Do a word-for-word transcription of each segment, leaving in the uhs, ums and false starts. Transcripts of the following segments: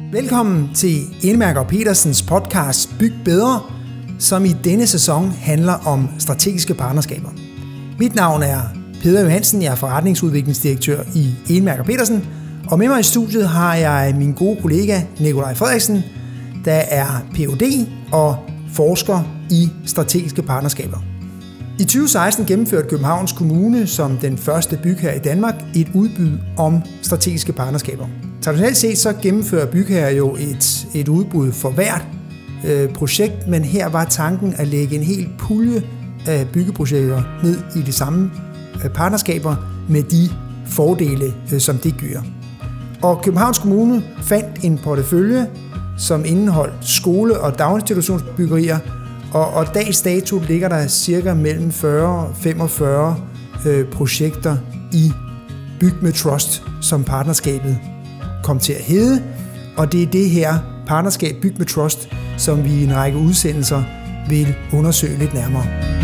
Velkommen til Enemark og Petersens podcast Byg Bedre, som i denne sæson handler om strategiske partnerskaber. Mit navn er Peder Johansen, jeg er forretningsudviklingsdirektør i Enemark og Petersen, og med mig i studiet har jeg min gode kollega Nikolaj Frederiksen, der er P H D og forsker i strategiske partnerskaber. I tyve seksten gennemførte Københavns Kommune som den første bygherre i Danmark et udbud om strategiske partnerskaber. Traditionelt set så gennemfører bygherrer jo et, et udbud for hvert øh, projekt, men her var tanken at lægge en hel pulje af byggeprojekter ned i de samme øh, partnerskaber med de fordele, øh, som det giver. Og Københavns Kommune fandt en portefølje, som indeholdt skole- og daginstitutionsbyggerier, og, og dags dato ligger der cirka mellem fyrre og femogfyrre øh, projekter i Byg med Trust, som partnerskabet kom til at hedde, og det er det her partnerskab Byg med Trust, som vi i en række udsendelser vil undersøge lidt nærmere.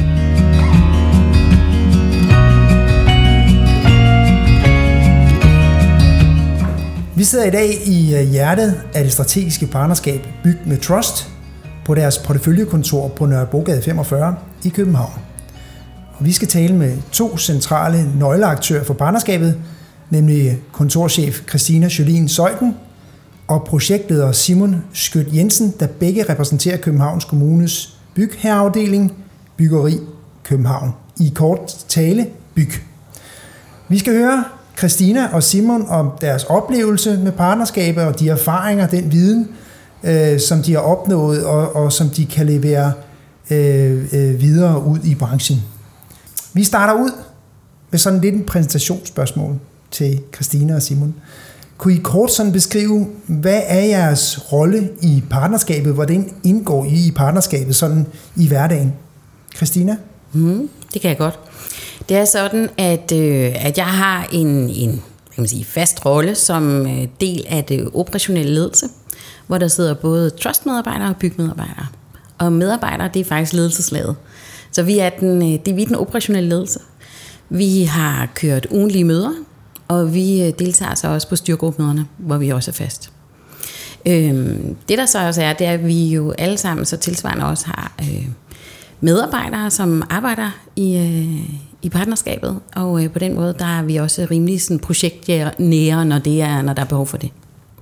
Vi sidder i dag i hjertet af det strategiske partnerskab Byg med Trust på deres porteføljekontor på Nørrebrogade femogfyrre i København. Og vi skal tale med to centrale nøgleaktører for partnerskabet, nemlig kontorchef Christina Jolien Zeuthen og projektleder Simon Skødt Jensen, der begge repræsenterer Københavns Kommunes bygherreafdeling Byggeri København. I kort tale Byg. Vi skal høre Christina og Simon om deres oplevelse med partnerskaber og de erfaringer, den viden, øh, som de har opnået og, og som de kan levere øh, øh, videre ud i branchen. Vi starter ud med sådan lidt en præsentationsspørgsmål til Christina og Simon. Kunne I kort sådan beskrive, hvad er jeres rolle i partnerskabet? Hvordan indgår I i partnerskabet sådan i hverdagen? Christina? Mm, det kan jeg godt. Det er sådan, at, øh, at jeg har en, en kan man sige, fast rolle som øh, del af det operationelle ledelse, hvor der sidder både trustmedarbejdere og bygmedarbejdere. Og medarbejdere, det er faktisk ledelseslaget. Så vi er den, det er vi den operationelle ledelse. Vi har kørt ugentlige møder, og vi deltager så også på styrgruppemøderne, hvor vi også er fast. Øhm, det der så også er, det er, at vi jo alle sammen så tilsvarende også har øh, medarbejdere, som arbejder i, øh, i partnerskabet, og øh, på den måde, der er vi også rimelig sådan projektnære, når, det er, når der er behov for det.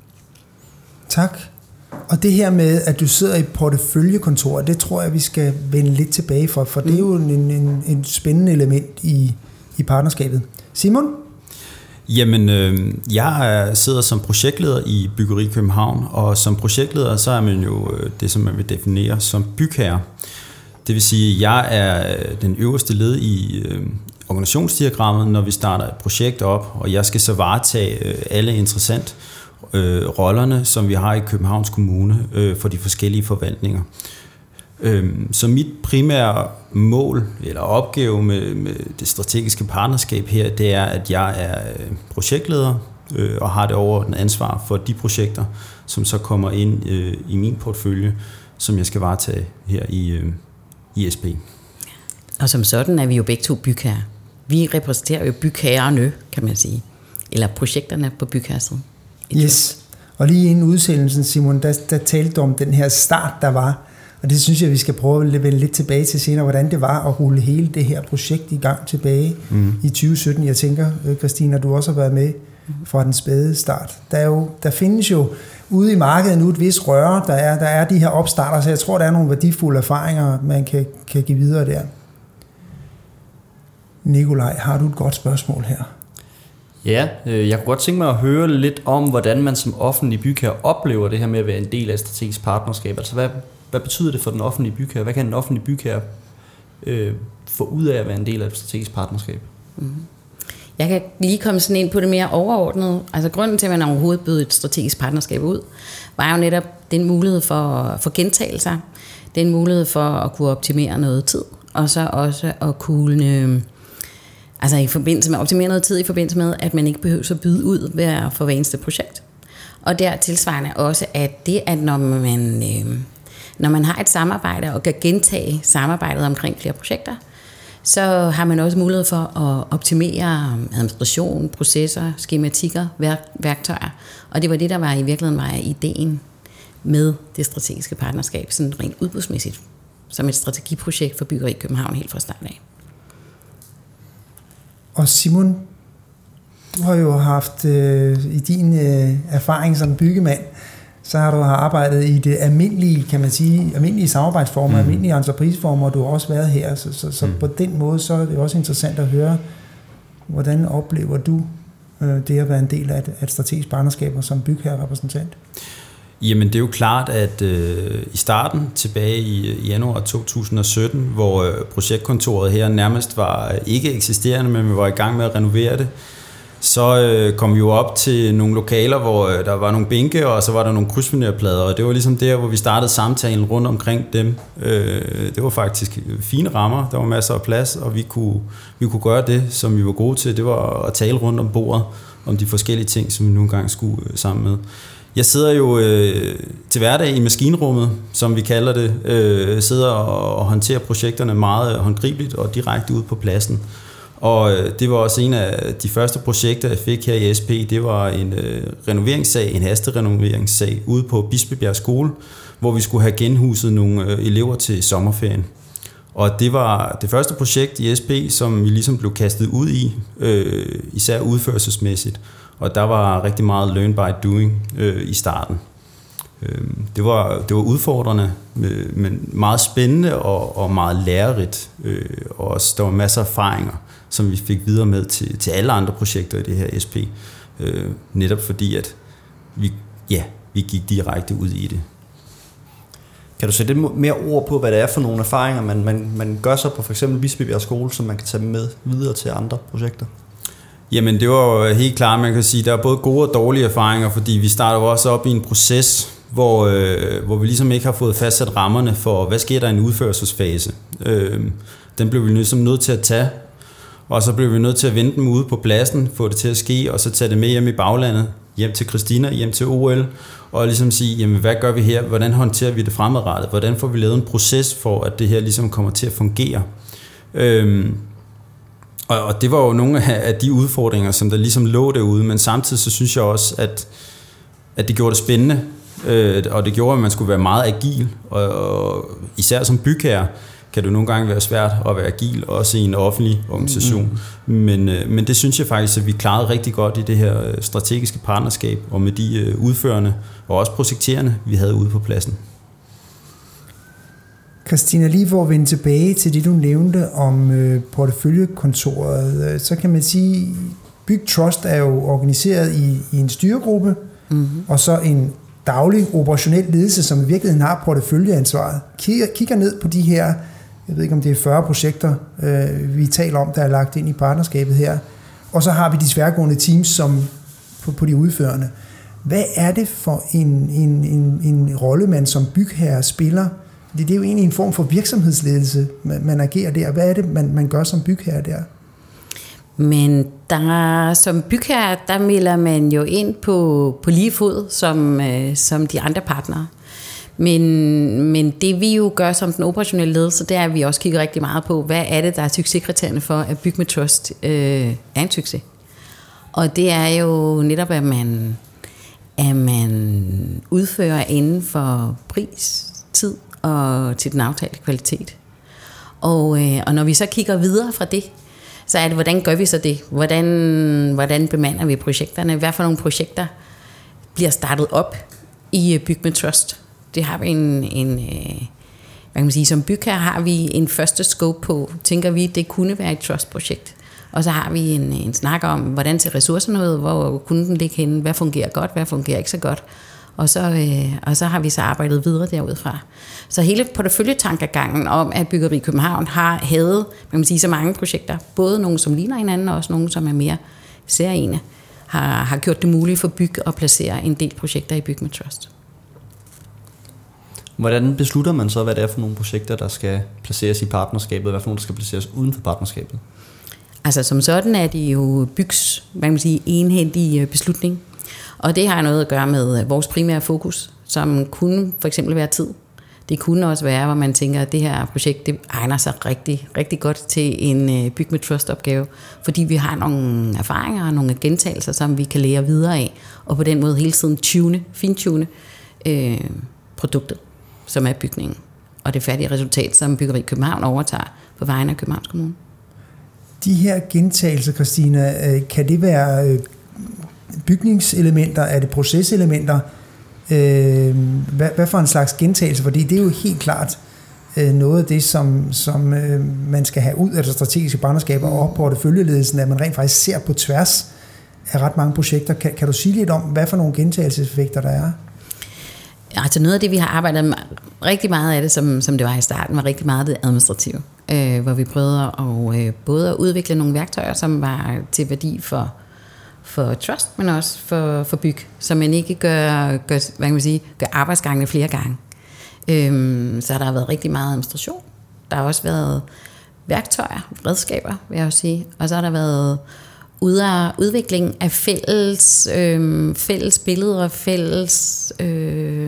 Tak. Og det her med, at du sidder i porteføljekontor, det tror jeg, vi skal vende lidt tilbage for, for mm. det er jo en, en, en spændende element i, i partnerskabet. Simon? Jamen, øh, jeg sidder som projektleder i Byggeri København, og som projektleder, så er man jo det, som man vil definere som bygherre. Det vil sige, at jeg er den øverste led i øh, organisationsdiagrammet, når vi starter et projekt op, og jeg skal så varetage øh, alle interessant øh, rollerne, som vi har i Københavns Kommune øh, for de forskellige forvaltninger. Øh, så mit primære mål eller opgave med, med det strategiske partnerskab her, det er, at jeg er projektleder øh, og har det overordnede ansvar for de projekter, som så kommer ind øh, i min portefølje, som jeg skal varetage her i, øh, i S P. Og som sådan er vi jo begge to bygherrer. Vi repræsenterer jo bygherrerne, kan man sige. Eller projekterne på bygherresiden. Yes. Og lige inden udsendelsen, Simon, der, der talte du om den her start, der var. Og det synes jeg, vi skal prøve at vende lidt tilbage til senere, hvordan det var at rulle hele det her projekt i gang tilbage mm. i tyve sytten. Jeg tænker, Christina, du også har været med fra den spæde start. Der, er jo, der findes jo ude i markedet nu et vis røre, der er, der er de her opstarter, så jeg tror, der er nogle værdifulde erfaringer, man kan, kan give videre der. Nikolaj, har du et godt spørgsmål her? Ja, øh, jeg kunne godt tænke mig at høre lidt om, hvordan man som offentlig bygherre oplever det her med at være en del af et strategisk partnerskab. Altså, hvad, hvad betyder det for den offentlige bygherre? Hvad kan en offentlig bygherre øh, få ud af at være en del af et strategisk partnerskab? Mm-hmm. Jeg kan lige komme sådan ind på det mere overordnet. Altså, grunden til, at man overhovedet bød et strategisk partnerskab ud, var jo netop den mulighed for, for gentagelser, den mulighed for at kunne optimere noget tid, og så også at kunne... Øh, Altså i forbindelse med optimere noget tid, i forbindelse med, at man ikke behøver at byde ud hver for hver eneste projekt. Og der tilsvarende også, at det, at når man, øh, når man har et samarbejde og kan gentage samarbejdet omkring flere projekter, så har man også mulighed for at optimere administration, processer, skematikker, værk, værktøjer. Og det var det, der var i virkeligheden var ideen med det strategiske partnerskab, sådan rent udbudsmæssigt, som et strategiprojekt for Byggeri København helt fra start af. Og Simon, du har jo haft øh, i din øh, erfaring som byggemand, så har du arbejdet i det almindelige, kan man sige, almindelige samarbejdsformer, mm. almindelige entrepriseformer, og du har også været her. Så, så, så mm. på den måde, så er det også interessant at høre, hvordan oplever du øh, det at være en del af et, af et strategisk partnerskab og som bygherrerepræsentant? Jamen det er jo klart, at øh, i starten, tilbage i januar to tusind og sytten, hvor øh, projektkontoret her nærmest var ikke eksisterende, men vi var i gang med at renovere det, så øh, kom vi jo op til nogle lokaler, hvor øh, der var nogle bænke, og så var der nogle krydsfinerplader, og det var ligesom der, hvor vi startede samtalen rundt omkring dem. Øh, det var faktisk fine rammer, der var masser af plads, og vi kunne, vi kunne gøre det, som vi var gode til. Det var at tale rundt om bordet, om de forskellige ting, som vi nogle gange skulle øh, sammen med. Jeg sidder jo øh, til hverdag i maskinrummet, som vi kalder det, øh, sidder og, og håndterer projekterne meget håndgribeligt og direkte ude på pladsen. Og øh, det var også en af de første projekter, jeg fik her i S P. Det var en øh, renoveringssag, en hasterenoveringssag ude på Bispebjerg Skole, hvor vi skulle have genhuset nogle øh, elever til sommerferien. Og det var det første projekt i S P, som vi ligesom blev kastet ud i, øh, især udførelsesmæssigt. Og der var rigtig meget learn by doing øh, i starten. Øh, det, var, det var udfordrende, øh, men meget spændende og, og meget lærerigt. Øh, og også, der var masser af erfaringer, som vi fik videre med til, til alle andre projekter i det her S P. Øh, netop fordi, at vi, ja, vi gik direkte ud i det. Kan du sætte lidt mere ord på, hvad det er for nogle erfaringer, man, man, man gør sig på for eksempel Bispebjerg Skole, som man kan tage med videre til andre projekter? Jamen det var jo helt klart, man kan sige, der er både gode og dårlige erfaringer, fordi vi starter jo også op i en proces, hvor, øh, hvor vi ligesom ikke har fået fastsat rammerne for, hvad sker der i en udførelsesfase. Øh, den blev vi ligesom nødt til at tage, og så blev vi nødt til at vente dem ude på pladsen, få det til at ske, og så tage det med hjem i baglandet, hjem til Christina, hjem til O L, og ligesom sige, jamen hvad gør vi her, hvordan håndterer vi det fremadrettet, hvordan får vi lavet en proces for, at det her ligesom kommer til at fungere. Øh, Og det var jo nogle af de udfordringer, som der ligesom lå derude, men samtidig så synes jeg også, at, at det gjorde det spændende, øh, og det gjorde, at man skulle være meget agil, og, og især som bygherre kan det nogle gange være svært at være agil, også i en offentlig organisation. Mm. Men, øh, men det synes jeg faktisk, at vi klarede rigtig godt i det her strategiske partnerskab, og med de øh, udførende og også projekterende, vi havde ude på pladsen. Christina, lige for at vende tilbage til det, du nævnte om øh, porteføljekontoret, øh, så kan man sige, Byg Trust er jo organiseret i, i en styregruppe, mm-hmm. og så en daglig operationel ledelse, som i virkeligheden har porteføljeansvaret. Kigger, kigger ned på de her, jeg ved ikke om det er fyrre projekter, øh, vi taler om, der er lagt ind i partnerskabet her, og så har vi de tværgående teams som på, på de udførende. Hvad er det for en, en, en, en rolle, man som bygherre spiller? Det er jo egentlig en form for virksomhedsledelse, man, man agerer der. Hvad er det, man, man gør som bygherre der? Men der, som bygherre, der melder man jo ind på, på lige fod som, øh, som de andre partnere. Men, men det vi jo gør som den operationelle ledelse, det er, at vi også kigger rigtig meget på, hvad er det, der er succeskriterierne for, at Byg med Trust øh, er en succes. Og det er jo netop, at man, at man udfører inden for pris, tid og til den aftalte kvalitet. Og, øh, og når vi så kigger videre fra det, så er det, hvordan gør vi så det? Hvordan, hvordan bemander vi projekterne? Hvad for nogle projekter bliver startet op i Byg med Trust? Det har vi en, en hvad kan man sige, som bygherre har vi en første scope på. Tænker vi, det kunne være et trust-projekt. Og så har vi en, en snak om, hvordan ser ressourcerne ud, hvor kunne den ligge henne, hvad fungerer godt, hvad fungerer ikke så godt. Og så, øh, og så har vi så arbejdet videre derudfra. Så hele porteføljetankegangen om, at Byggeri København har havde, man kan sige, så mange projekter, både nogle, som ligner hinanden, og også nogle, som er mere særegne, har, har gjort det muligt for Byg at placere en del projekter i Byg med Trust. Hvordan beslutter man så, hvad det er for nogle projekter, der skal placeres i partnerskabet, og hvad for nogle, der skal placeres uden for partnerskabet? Altså som sådan er det jo Bygs, hvad kan man sige, enhændige beslutning. Og det har noget at gøre med vores primære fokus, som kunne for eksempel være tid. Det kunne også være, hvor man tænker, at det her projekt det egner sig rigtig, rigtig godt til en byg med trust opgave, fordi vi har nogle erfaringer og nogle gentagelser, som vi kan lære videre af, og på den måde hele tiden tune, fintune øh, produktet, som er bygningen, og det færdige resultat, som Byggeri København overtager på vegne af Københavns Kommune. De her gentagelser, Christina, kan det være bygningselementer, er det proceselementer? Hvad, hvad for en slags gentagelse? Fordi det er jo helt klart noget af det, som, som man skal have ud af det strategiske partnerskaber og op på porteføljeledelsen, at man rent faktisk ser på tværs af ret mange projekter. Kan, kan du sige lidt om, hvad for nogle gentagelseseffekter der er? Altså noget af det, vi har arbejdet med, rigtig meget af det, som, som det var i starten, var rigtig meget af det administrative. Øh, hvor vi prøvede at, øh, både at udvikle nogle værktøjer, som var til værdi for, for trust, men også for, for byg, så man ikke gør, gør, hvad kan man sige, gør arbejdsgangene flere gange. Øh, så der har været rigtig meget administration. Der har også været værktøjer, redskaber, vil jeg også sige. Og så har der været udvikling af fælles, øh, fælles billeder, fælles, øh,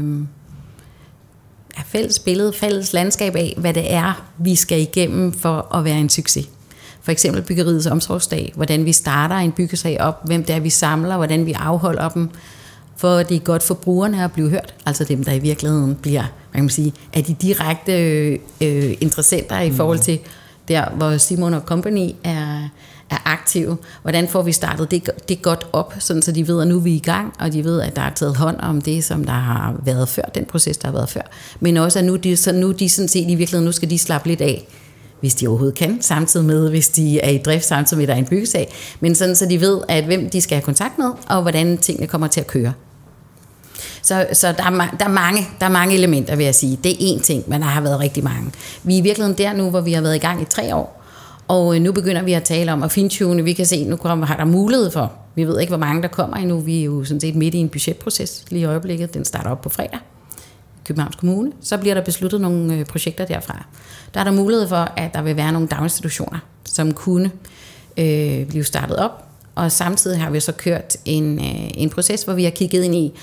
ja, fælles billede, fælles landskab af, hvad det er, vi skal igennem for at være en succes. For eksempel byggeriets omsorgsdag, hvordan vi starter en byggesag op, hvem det er, vi samler, hvordan vi afholder dem, for at det er godt for brugerne at blive hørt, altså dem, der i virkeligheden bliver, hvad kan man sige, er de direkte øh, interessenter i forhold til der, hvor Simon og Company er, er aktive. Hvordan får vi startet det, det godt op, sådan så de ved, at nu er vi i gang, og de ved, at der er taget hånd om det, som der har været før, den proces, der har været før. Men også, at nu de, så nu de sådan set i virkeligheden, nu skal de slappe lidt af, hvis de overhovedet kan, samtidig med, hvis de er i drift, samtidig med, at der er en byggesag. Men sådan, så de ved, at hvem de skal have kontakt med, og hvordan tingene kommer til at køre. Så, så der, er, der, er mange, der er mange elementer, vil jeg sige. Det er én ting, men der har været rigtig mange. Vi er i virkeligheden der nu, hvor vi har været i gang i tre år, og nu begynder vi at tale om at fintune. Vi kan se, nu kommer, har der mulighed for. Vi ved ikke, hvor mange der kommer endnu. Vi er jo sådan set midt i en budgetproces lige i øjeblikket. Den starter op på fredag. Københavns Kommune. Så bliver der besluttet nogle projekter derfra. Der er der mulighed for, at der vil være nogle daginstitutioner, som kunne øh, blive startet op. Og samtidig har vi så kørt en, øh, en proces, hvor vi har kigget ind i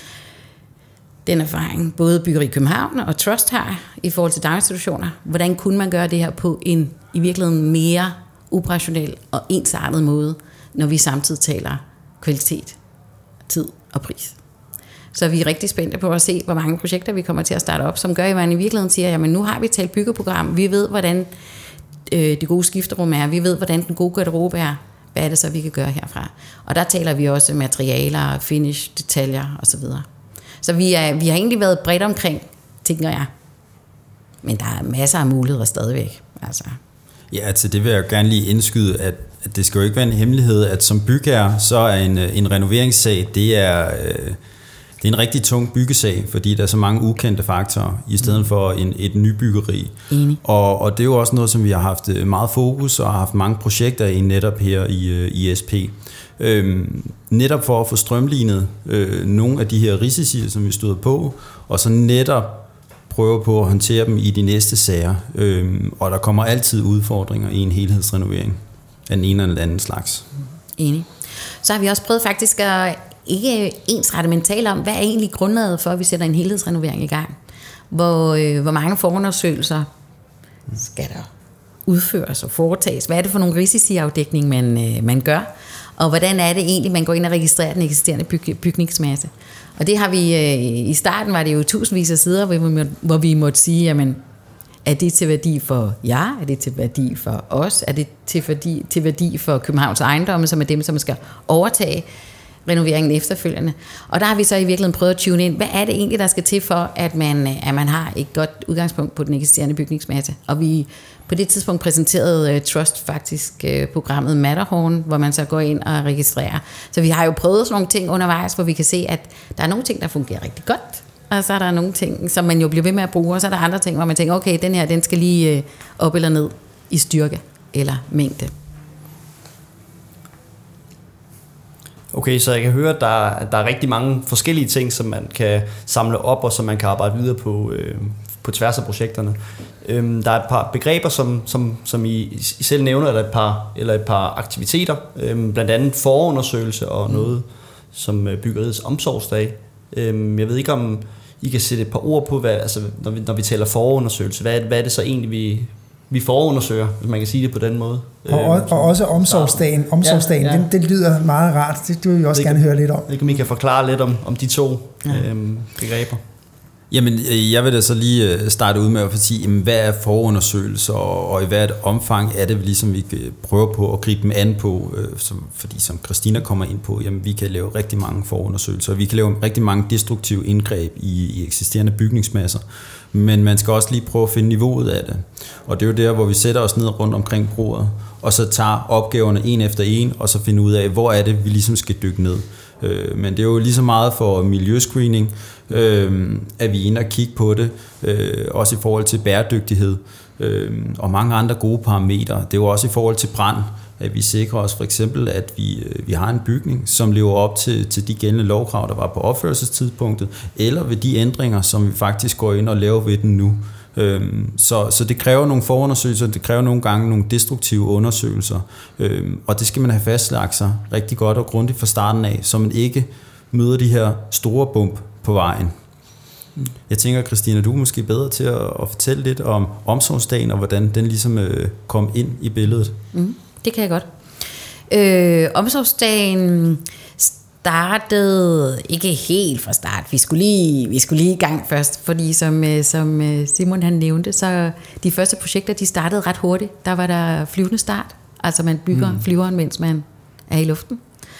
den erfaring, både Byggeri København og Trust har i forhold til daginstitutioner. Hvordan kunne man gøre det her på en i virkeligheden mere operationel og ensartet måde, når vi samtidig taler kvalitet, tid og pris. Så vi er rigtig spændte på at se, hvor mange projekter vi kommer til at starte op, som gør, at man i virkeligheden siger, jamen nu har vi talt byggeprogram, vi ved, hvordan øh, det gode skifterum er, vi ved, hvordan den gode garderobe er, hvad er det så, vi kan gøre herfra. Og der taler vi også materialer, finish, detaljer osv. Så vi, er, vi har egentlig været bredt omkring, tænker jeg. Men der er masser af muligheder stadigvæk. Altså. Ja, altså det vil jeg jo gerne lige indskyde, at, at det skal jo ikke være en hemmelighed, at som bygherre, så er en, en renoveringssag, det er, øh, det er en rigtig tung byggesag, fordi der er så mange ukendte faktorer, i stedet for en, et nybyggeri. Og, og det er jo også noget, som vi har haft meget fokus, og har haft mange projekter i netop her i, i S P. Øhm, netop for at få strømlignet øh, nogle af de her risici, som vi støder på, og så netop prøve på at håndtere dem i de næste sager. Øhm, og der kommer altid udfordringer i en helhedsrenovering af den ene eller den anden slags. Enig. Så har vi også prøvet faktisk at ikke ensrette, men tale om, hvad er egentlig grundlaget for, at vi sætter en helhedsrenovering i gang? Hvor, øh, hvor mange forundersøgelser skal der udføres og foretages? Hvad er det for nogle risici-afdækning, man, øh, man gør? Og hvordan er det egentlig, man går ind og registrerer den eksisterende byg- bygningsmasse? Og det har vi, øh, i starten var det jo tusindvis af sider, hvor vi, må, hvor vi måtte sige, jamen, er det til værdi for jer? Er det til værdi for os? Er det til værdi, til værdi for Københavns ejendomme, som er dem, som skal overtage renoveringen efterfølgende? Og der har vi så i virkeligheden prøvet at tune ind, hvad er det egentlig, der skal til for, at man, at man har et godt udgangspunkt på den eksisterende bygningsmasse? Og vi på det tidspunkt præsenterede uh, Trust faktisk uh, programmet Matterhorn, hvor man så går ind og registrerer. Så vi har jo prøvet sådan nogle ting undervejs, hvor vi kan se, at der er nogle ting, der fungerer rigtig godt, og så er der nogle ting, som man jo bliver ved med at bruge, og så er der andre ting, hvor man tænker, okay, den her, den skal lige uh, op eller ned i styrke eller mængde. Okay, så jeg kan høre, at der, der er rigtig mange forskellige ting, som man kan samle op, og som man kan arbejde videre på, øh, på tværs af projekterne. Øhm, der er et par begreber, som, som, som I, I selv nævner, eller et par, eller et par aktiviteter, øhm, blandt andet forundersøgelse og noget som Byggeriets omsorgsdag. Øhm, jeg ved ikke, om I kan sætte et par ord på, hvad, altså, når, vi, når vi taler forundersøgelse, hvad, hvad er det så egentlig, vi, vi forundersøger, hvis man kan sige det på den måde? Og, og, og også omsorgsdagen, omsorgsdagen ja, ja. Den, den lyder meget rart, det, det vil vi også det gerne kan, høre lidt om. Det kan vi kan forklare lidt om, om de to ja. øhm, begreber. Jamen, jeg vil da så lige starte ud med at sige, jamen, hvad er forundersøgelser, og, og i hvert omfang er det, ligesom vi prøver på at gribe dem an på, øh, som, fordi som Christina kommer ind på, jamen, vi kan lave rigtig mange forundersøgelser, og vi kan lave rigtig mange destruktive indgreb i, i eksisterende bygningsmasser, men man skal også lige prøve at finde niveauet af det. Og det er jo der, hvor vi sætter os ned rundt omkring bordet, og så tager opgaverne en efter en, og så finder ud af, hvor er det, vi ligesom skal dykke ned. Øh, men det er jo lige så meget for miljøscreening, øh, at vi er inde og kigge på det, øh, også i forhold til bæredygtighed, øh, og mange andre gode parametre. Det er jo også i forhold til brand, at vi sikrer os for eksempel, at vi, øh, vi har en bygning, som lever op til, til de gældende lovkrav, der var på opførelsestidspunktet, eller ved de ændringer, som vi faktisk går ind og laver ved den nu. Øhm, så, så det kræver nogle forundersøgelser, det kræver nogle gange nogle destruktive undersøgelser, øhm, og det skal man have fastlagt sig rigtig godt og grundigt fra starten af, så man ikke møder de her store bump på vejen. Jeg tænker, Christina, du er måske bedre til at, at fortælle lidt om omsorgsdagen, og hvordan den ligesom øh, kom ind i billedet. Mm, det kan jeg godt. Øh, omsorgsdagen startede ikke helt fra start. Vi skulle lige, vi skulle lige i gang først, fordi som, som Simon han nævnte, så de første projekter, de startede ret hurtigt. Der var der flyvende start, altså man bygger mm. flyveren, mens man er i luften.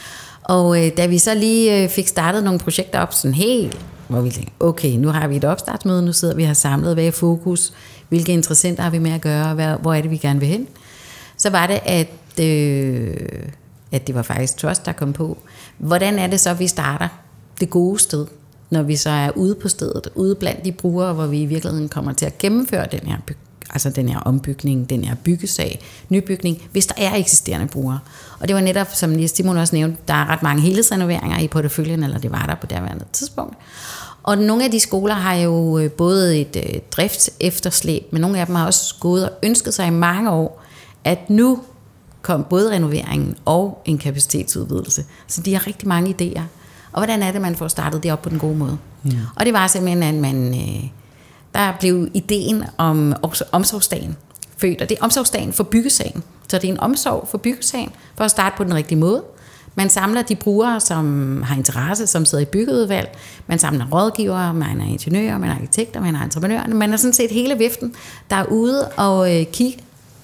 Og øh, da vi så lige fik startet nogle projekter op sådan helt, hvor vi tænkte, okay, nu har vi et opstartsmøde, nu sidder vi her samlet, hvad er fokus, hvilke interessenter har vi med at gøre, hvad, hvor er det, vi gerne vil hen. Så var det, at, øh, at det var faktisk Trust, der kom på. Hvordan er det så, vi starter det gode sted, når vi så er ude på stedet, ude blandt de brugere, hvor vi i virkeligheden kommer til at gennemføre den her, byg, altså den her ombygning, den her byggesag, nybygning, hvis der er eksisterende brugere. Og det var netop, som Simon også nævnte, der er ret mange helhedsrenoveringer i porteføljen, eller det var der på derværende tidspunkt. Og nogle af de skoler har jo både et øh, driftsefterslæb, men nogle af dem har også gået og ønsket sig i mange år, at nu kom både renoveringen og en kapacitetsudvidelse. Så de har rigtig mange idéer. Og hvordan er det, man får startet det op på den gode måde? Mm. Og det var simpelthen, at man, øh, der blev ideen om omsorgsdagen født. Og det er omsorgsdagen for byggesagen. Så det er en omsorg for byggesagen, for at starte på den rigtige måde. Man samler de brugere, som har interesse, som sidder i byggeudvalg. Man samler rådgivere, man er ingeniører, man er arkitekter, man er entreprenører. Man er sådan set hele viften, der er ude og øh, kigge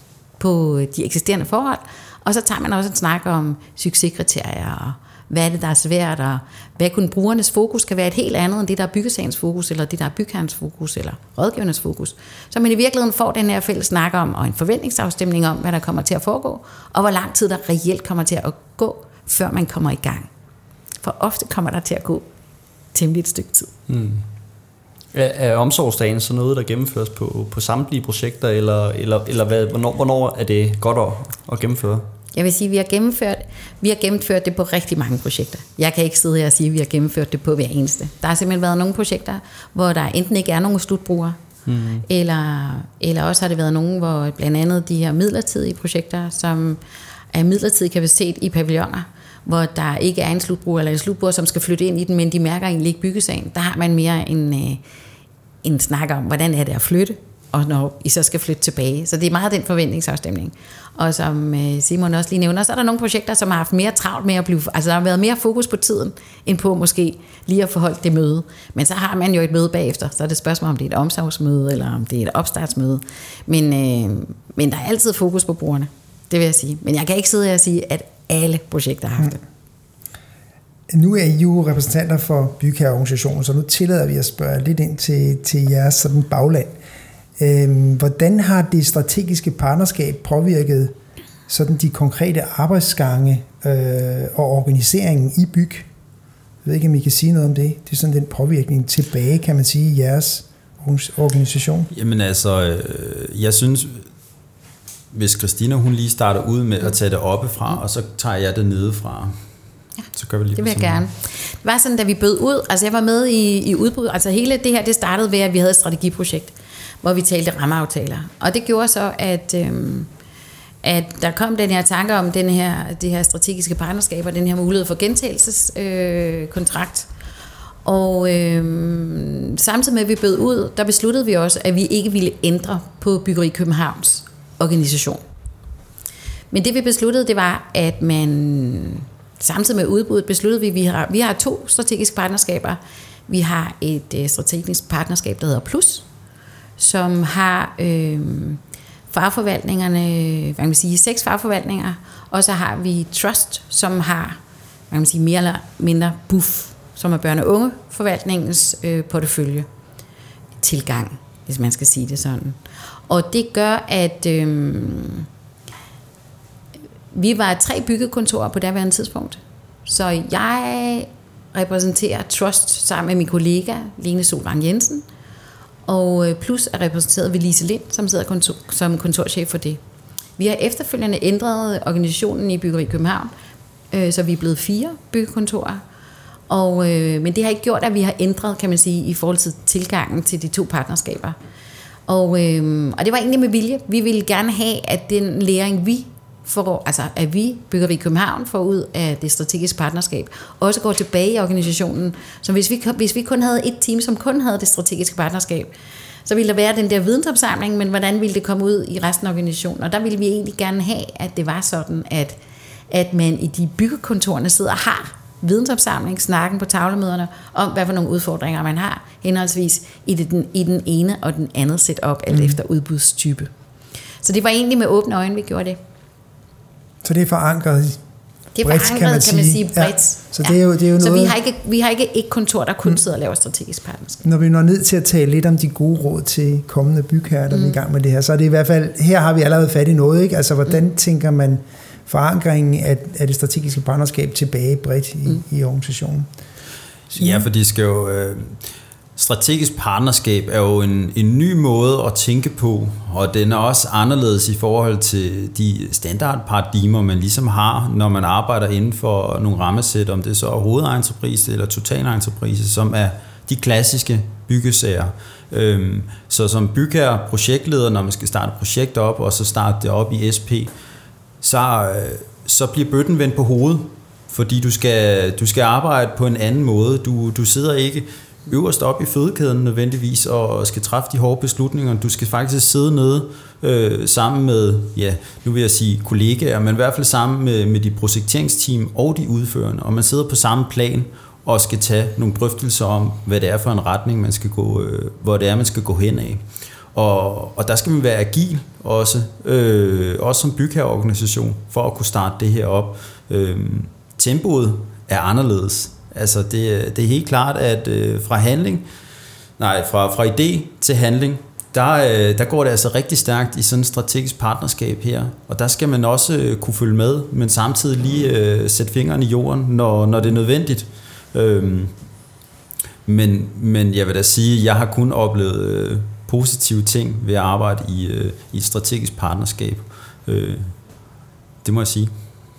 på de eksisterende forhold, og så tager man også en snak om succeskriterier, og hvad er det, der er svært, og hvad kunne brugernes fokus kan være et helt andet, end det, der er byggesagens fokus, eller det, der er bygherrens fokus, eller rådgivernes fokus. Så man i virkeligheden får den her fælles snak om, og en forventningsafstemning om, hvad der kommer til at foregå, og hvor lang tid der reelt kommer til at gå, før man kommer i gang. For ofte kommer der til at gå temmelig et stykke tid. Mm. Er, er omsorgsdagen så noget, der gennemføres på, på samtlige projekter, eller, eller, eller hvad, hvornår, hvornår er det godt at, at gennemføre? Jeg vil sige, at vi har, gennemført, vi har gennemført det på rigtig mange projekter. Jeg kan ikke sidde her og sige, at vi har gennemført det på hver eneste. Der har simpelthen været nogle projekter, hvor der enten ikke er nogen slutbrugere, mm. eller, eller også har det været nogle, hvor blandt andet de her midlertidige projekter, som er midlertidig kapacitet i pavilloner, hvor der ikke er en slutbruger eller en slutbruger, som skal flytte ind i den, men de mærker egentlig ikke byggesagen. Der har man mere en, en snak om, hvordan er det at flytte, og når I så skal flytte tilbage. Så det er meget den forventningsafstemning. Og som Simon også lige nævner, så er der nogle projekter, som har haft mere travlt med at blive... Altså der har været mere fokus på tiden, end på måske lige at forholde det møde. Men så har man jo et møde bagefter, så er det et spørgsmål, om det er et omsorgsmøde, eller om det er et opstartsmøde. Men, øh, men der er altid fokus på brugerne, det vil jeg sige. Men jeg kan ikke sidde her og sige, at alle projekter har haft det. Nu er I jo repræsentanter for bygherreorganisationen, så nu tillader vi at spørge lidt ind til, til jeres sådan bagland. Øhm, hvordan har det strategiske partnerskab påvirket sådan de konkrete arbejdsgange øh, og organiseringen i byg? Jeg ved ikke, om I kan sige noget om det. Det er sådan den påvirkning tilbage, kan man sige, i jeres organisation. Jamen altså, øh, jeg synes, hvis Christina hun lige starter ud med at tage det oppefra, og så tager jeg det nedefra. Ja, så gør vi lige det vil jeg gerne. Det var sådan, da vi bød ud, altså jeg var med i, i udbud, altså hele det her, det startede ved, at vi havde et strategiprojekt, hvor vi talte rammeaftaler. Og det gjorde så, at, øhm, at der kom den her tanke om den her, det her strategiske partnerskab og den her mulighed for gentagelseskontrakt. Øh, Og øh, samtidig med, at vi bød ud, der besluttede vi også, at vi ikke ville ændre på Byggeri Københavns organisation. Men det vi besluttede, det var, at man samtidig med udbuddet besluttede vi, at vi har, vi har to strategiske partnerskaber. Vi har et øh, strategisk partnerskab, der hedder Plus, som har øh, fagforvaltningerne, hvad kan man sige, seks fagforvaltninger, og så har vi Trust, som har, hvad kan man sige, mere eller mindre B U F, som er børne- og ungeforvaltningens øh, portefølje tilgang, hvis man skal sige det sådan. Og det gør, at øh, vi var tre byggekontorer på daværende tidspunkt. Så jeg repræsenterer Trust sammen med min kollega, Lene Solvang Jensen, og Plus er repræsenteret ved Lise Lind, som sidder kontor, som kontorchef for det. Vi har efterfølgende ændret organisationen i Byggeri København, øh, så vi er blevet fire byggekontorer. Og, øh, men det har ikke gjort, at vi har ændret, kan man sige, i forhold til tilgangen til de to partnerskaber. Og, øh, og det var egentlig med vilje. Vi ville gerne have, at den læring, vi får, altså at vi, Byggeri København, får ud af det strategiske partnerskab, også går tilbage i organisationen. Så hvis vi, hvis vi kun havde et team, som kun havde det strategiske partnerskab, så ville der være den der vidensopsamling, men hvordan ville det komme ud i resten af organisationen? Og der ville vi egentlig gerne have, at det var sådan, at, at man i de byggekontorerne sidder og har vidensopsamling, snakken på tavlemøderne, om hvad for nogle udfordringer man har, henholdsvis i, det, den, i den ene og den anden setup, alt mm. efter udbudstype. Så det var egentlig med åbne øjne, vi gjorde det. Så det er forankret det er bredt, forankret, kan man sige. Kan man sige bredt. Ja. Så det er jo, det er jo så noget... vi har ikke, vi har ikke et kontor, der kun sidder og laver strategisk partnerskab. Når vi når ned til at tale lidt om de gode råd til kommende bygherrer, der mm. er i gang med det her, så er det i hvert fald, her har vi allerede fat i noget, ikke? Altså, hvordan mm. tænker man forankringen af, af det strategiske partnerskab tilbage bredt i, mm. i organisationen? Så, ja, for det skal jo... Øh, strategisk partnerskab er jo en, en ny måde at tænke på, og den er også anderledes i forhold til de standardparadigmer, man ligesom har, når man arbejder inden for nogle rammesæt, om det så er hovedentreprise eller totalentreprise, som er de klassiske byggesager. Øhm, så som bygherre, projektleder, når man skal starte et projekt op, og så starte det op i S P, så, så bliver bøtten vendt på hovedet, fordi du skal, du skal arbejde på en anden måde. Du, du sidder ikke øverst op i fødekæden nødvendigvis og skal træffe de hårde beslutninger. Du skal faktisk sidde nede øh, sammen med, ja, nu vil jeg sige kollegaer, men i hvert fald sammen med, med de projekteringsteam og de udførende, og man sidder på samme plan og skal tage nogle drøftelser om, hvad det er for en retning, man skal gå, øh, hvor det er, man skal gå hen af. Og, og der skal man være agil også, øh, også som bygherreorganisation, for at kunne starte det her op. Øh, tempoet er anderledes. Altså det, det er helt klart, at øh, fra handling, nej, fra, fra idé til handling, der, øh, der går det altså rigtig stærkt i sådan et strategisk partnerskab her. Og der skal man også øh, kunne følge med, men samtidig lige øh, sætte fingeren i jorden, når, når det er nødvendigt. Øhm, men, men jeg vil da sige, at jeg har kun oplevet øh, positive ting ved at arbejde i, øh, i et strategisk partnerskab. Øh, det må jeg sige.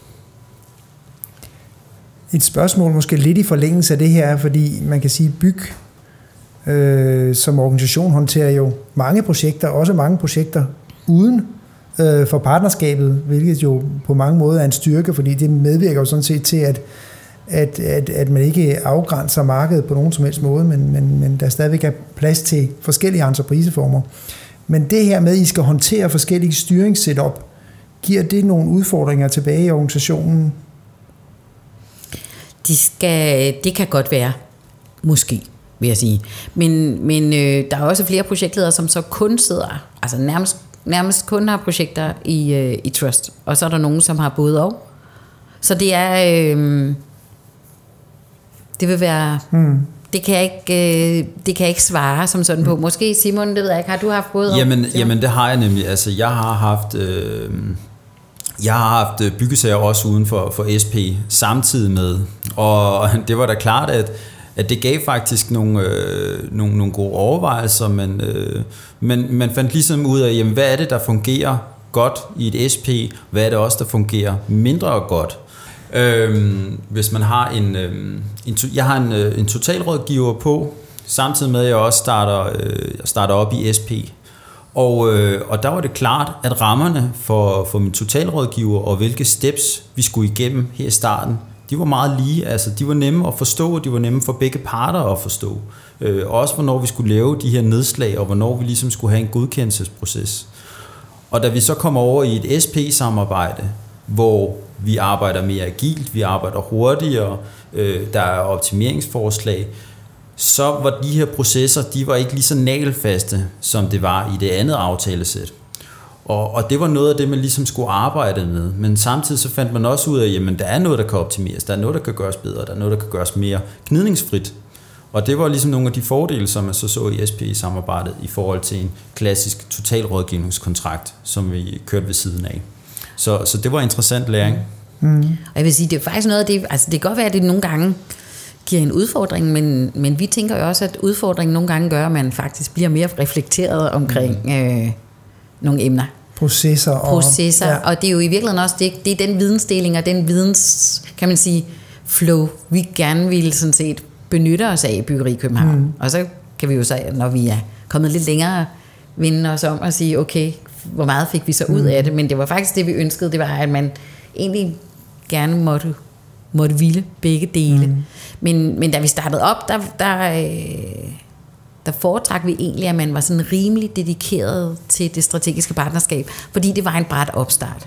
Et spørgsmål måske lidt i forlængelse af det her, fordi man kan sige, at Byg øh, som organisation håndterer jo mange projekter, også mange projekter uden øh, for partnerskabet, hvilket jo på mange måder er en styrke, fordi det medvirker jo sådan set til, at, at, at, at man ikke afgrænser markedet på nogen som helst måde, men, men, men der stadigvæk er plads til forskellige entrepriseformer. Men det her med, at I skal håndtere forskellige styringssetup, giver det nogle udfordringer tilbage i organisationen? De skal, det kan godt være, måske, vil jeg sige. Men, men øh, der er også flere projektledere, som så kun sidder, altså nærmest, nærmest kun har projekter i, øh, i Trust. Og så er der nogen, som har både og. Så det er, øh, det vil være, hmm. det, kan jeg ikke, øh, det kan jeg ikke svare som sådan på. Måske Simon, det ved jeg ikke, har du haft både jamen, og? Jamen det har jeg nemlig. Altså jeg har haft... Øh Jeg har haft byggesager også uden for, for S P samtidig med, og det var da klart, at, at det gav faktisk nogle, øh, nogle, nogle gode overvejelser, men, øh, men man fandt ligesom ud af, jamen, hvad er det, der fungerer godt i et S P, hvad er det også, der fungerer mindre godt. Øh, hvis man har en, øh, en, jeg har en, en totalrådgiver på, samtidig med, at jeg også starter, øh, starter op i S P. Og, øh, og der var det klart, at rammerne for, for min totalrådgiver og hvilke steps vi skulle igennem her i starten, de var meget lige. Altså, de var nemme at forstå, de var nemme for begge parter at forstå. Øh, også hvornår vi skulle lave de her nedslag, og hvornår vi ligesom skulle have en godkendelsesproces. Og da vi så kommer over i et S P-samarbejde, hvor vi arbejder mere agilt, vi arbejder hurtigere, øh, der er optimeringsforslag, så var de her processer, de var ikke lige så nagelfaste, som det var i det andet aftalesæt. Og, og det var noget af det, man ligesom skulle arbejde med. Men samtidig så fandt man også ud af, jamen der er noget, der kan optimeres, der er noget, der kan gøres bedre, der er noget, der kan gøres mere gnidningsfrit. Og det var ligesom nogle af de fordele, som man så så i S P I-samarbejdet i forhold til en klassisk totalrådgivningskontrakt, som vi kørte ved siden af. Så, så det var interessant læring. Mm. Og jeg vil sige, det er faktisk noget af det, altså det kan godt være, at det nogle gange giver en udfordring, men, men vi tænker jo også, at udfordringen nogle gange gør, at man faktisk bliver mere reflekteret omkring mm. øh, nogle emner. Processer. Og, Processer, ja. Og det er jo i virkeligheden også, det, det er den vidensdeling og den videns, kan man sige, flow, vi gerne vil sådan set benytte os af i Byggeri København. Mm. Og så kan vi jo så, når vi er kommet lidt længere, vende os om og sige, okay, hvor meget fik vi så ud mm. af det? Men det var faktisk det, vi ønskede, det var, at man egentlig gerne måtte, måtte ville begge dele. Mm. Men, men da vi startede op, der, der, der foretrak vi egentlig, at man var sådan rimelig dedikeret til det strategiske partnerskab, fordi det var en brat opstart.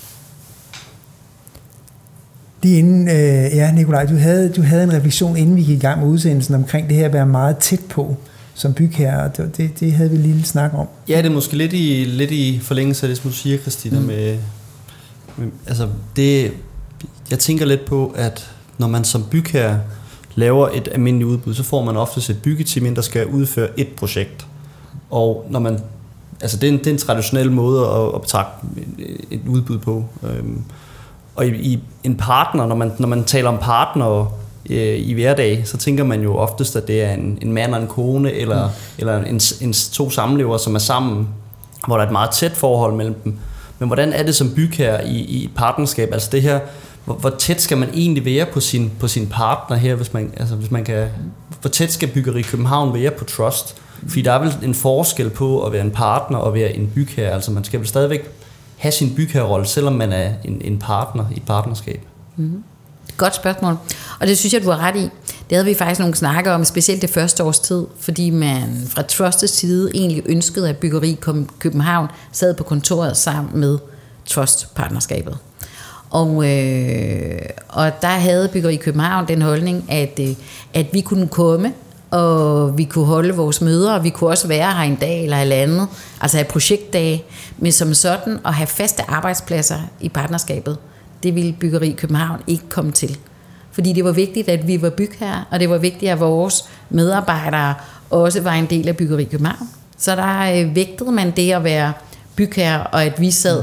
Lige inden, øh, ja Nikolaj, du havde, du havde en refleksion, inden vi gik i gang med udsendelsen, omkring det her at være meget tæt på som bygherre. Det, det, det havde vi lige snak om. Ja, det er måske lidt i, lidt i forlængelse af det, som du siger, Christina, mm. med, med, altså det, jeg tænker lidt på, at når man som bygherre laver et almindeligt udbud, så får man oftest et byggeteam ind, der skal udføre et projekt. Og når man, altså det er en, det er en traditionel måde at, at betragte et udbud på. Øhm, Og i, i en partner, når man, når man taler om partner øh, i hverdag, så tænker man jo oftest, at det er en, en mand og en kone, eller, mm. eller en, en, to samlever, som er sammen, hvor der er et meget tæt forhold mellem dem. Men hvordan er det som bygherre i, i et partnerskab? Altså det her, hvor, hvor tæt skal man egentlig være på sin, på sin partner her, hvis man, altså hvis man kan, hvor tæt skal Byggeri København være på trust? Fordi der er vel en forskel på at være en partner og være en bygherre, altså man skal vel stadigvæk have sin bygherrerolle, selvom man er en, en partner i et partnerskab? Mm-hmm. Godt spørgsmål. Og det synes jeg, du har ret i. Det havde vi faktisk nogle snakker om, specielt det første års tid, fordi man fra Trust's side egentlig ønskede, at Byggeri København sad på kontoret sammen med Trust-partnerskabet. Og, øh, og der havde Byggeri København den holdning, at, øh, at vi kunne komme, og vi kunne holde vores møder, og vi kunne også være her en dag eller halvandet, altså have projektdage, men som sådan at have faste arbejdspladser i partnerskabet, det ville Byggeri København ikke komme til. Fordi det var vigtigt, at vi var bygherrer, og det var vigtigt, at vores medarbejdere også var en del af Byggeri København. Så der vægtede man det at være bygherre, og at vi sad,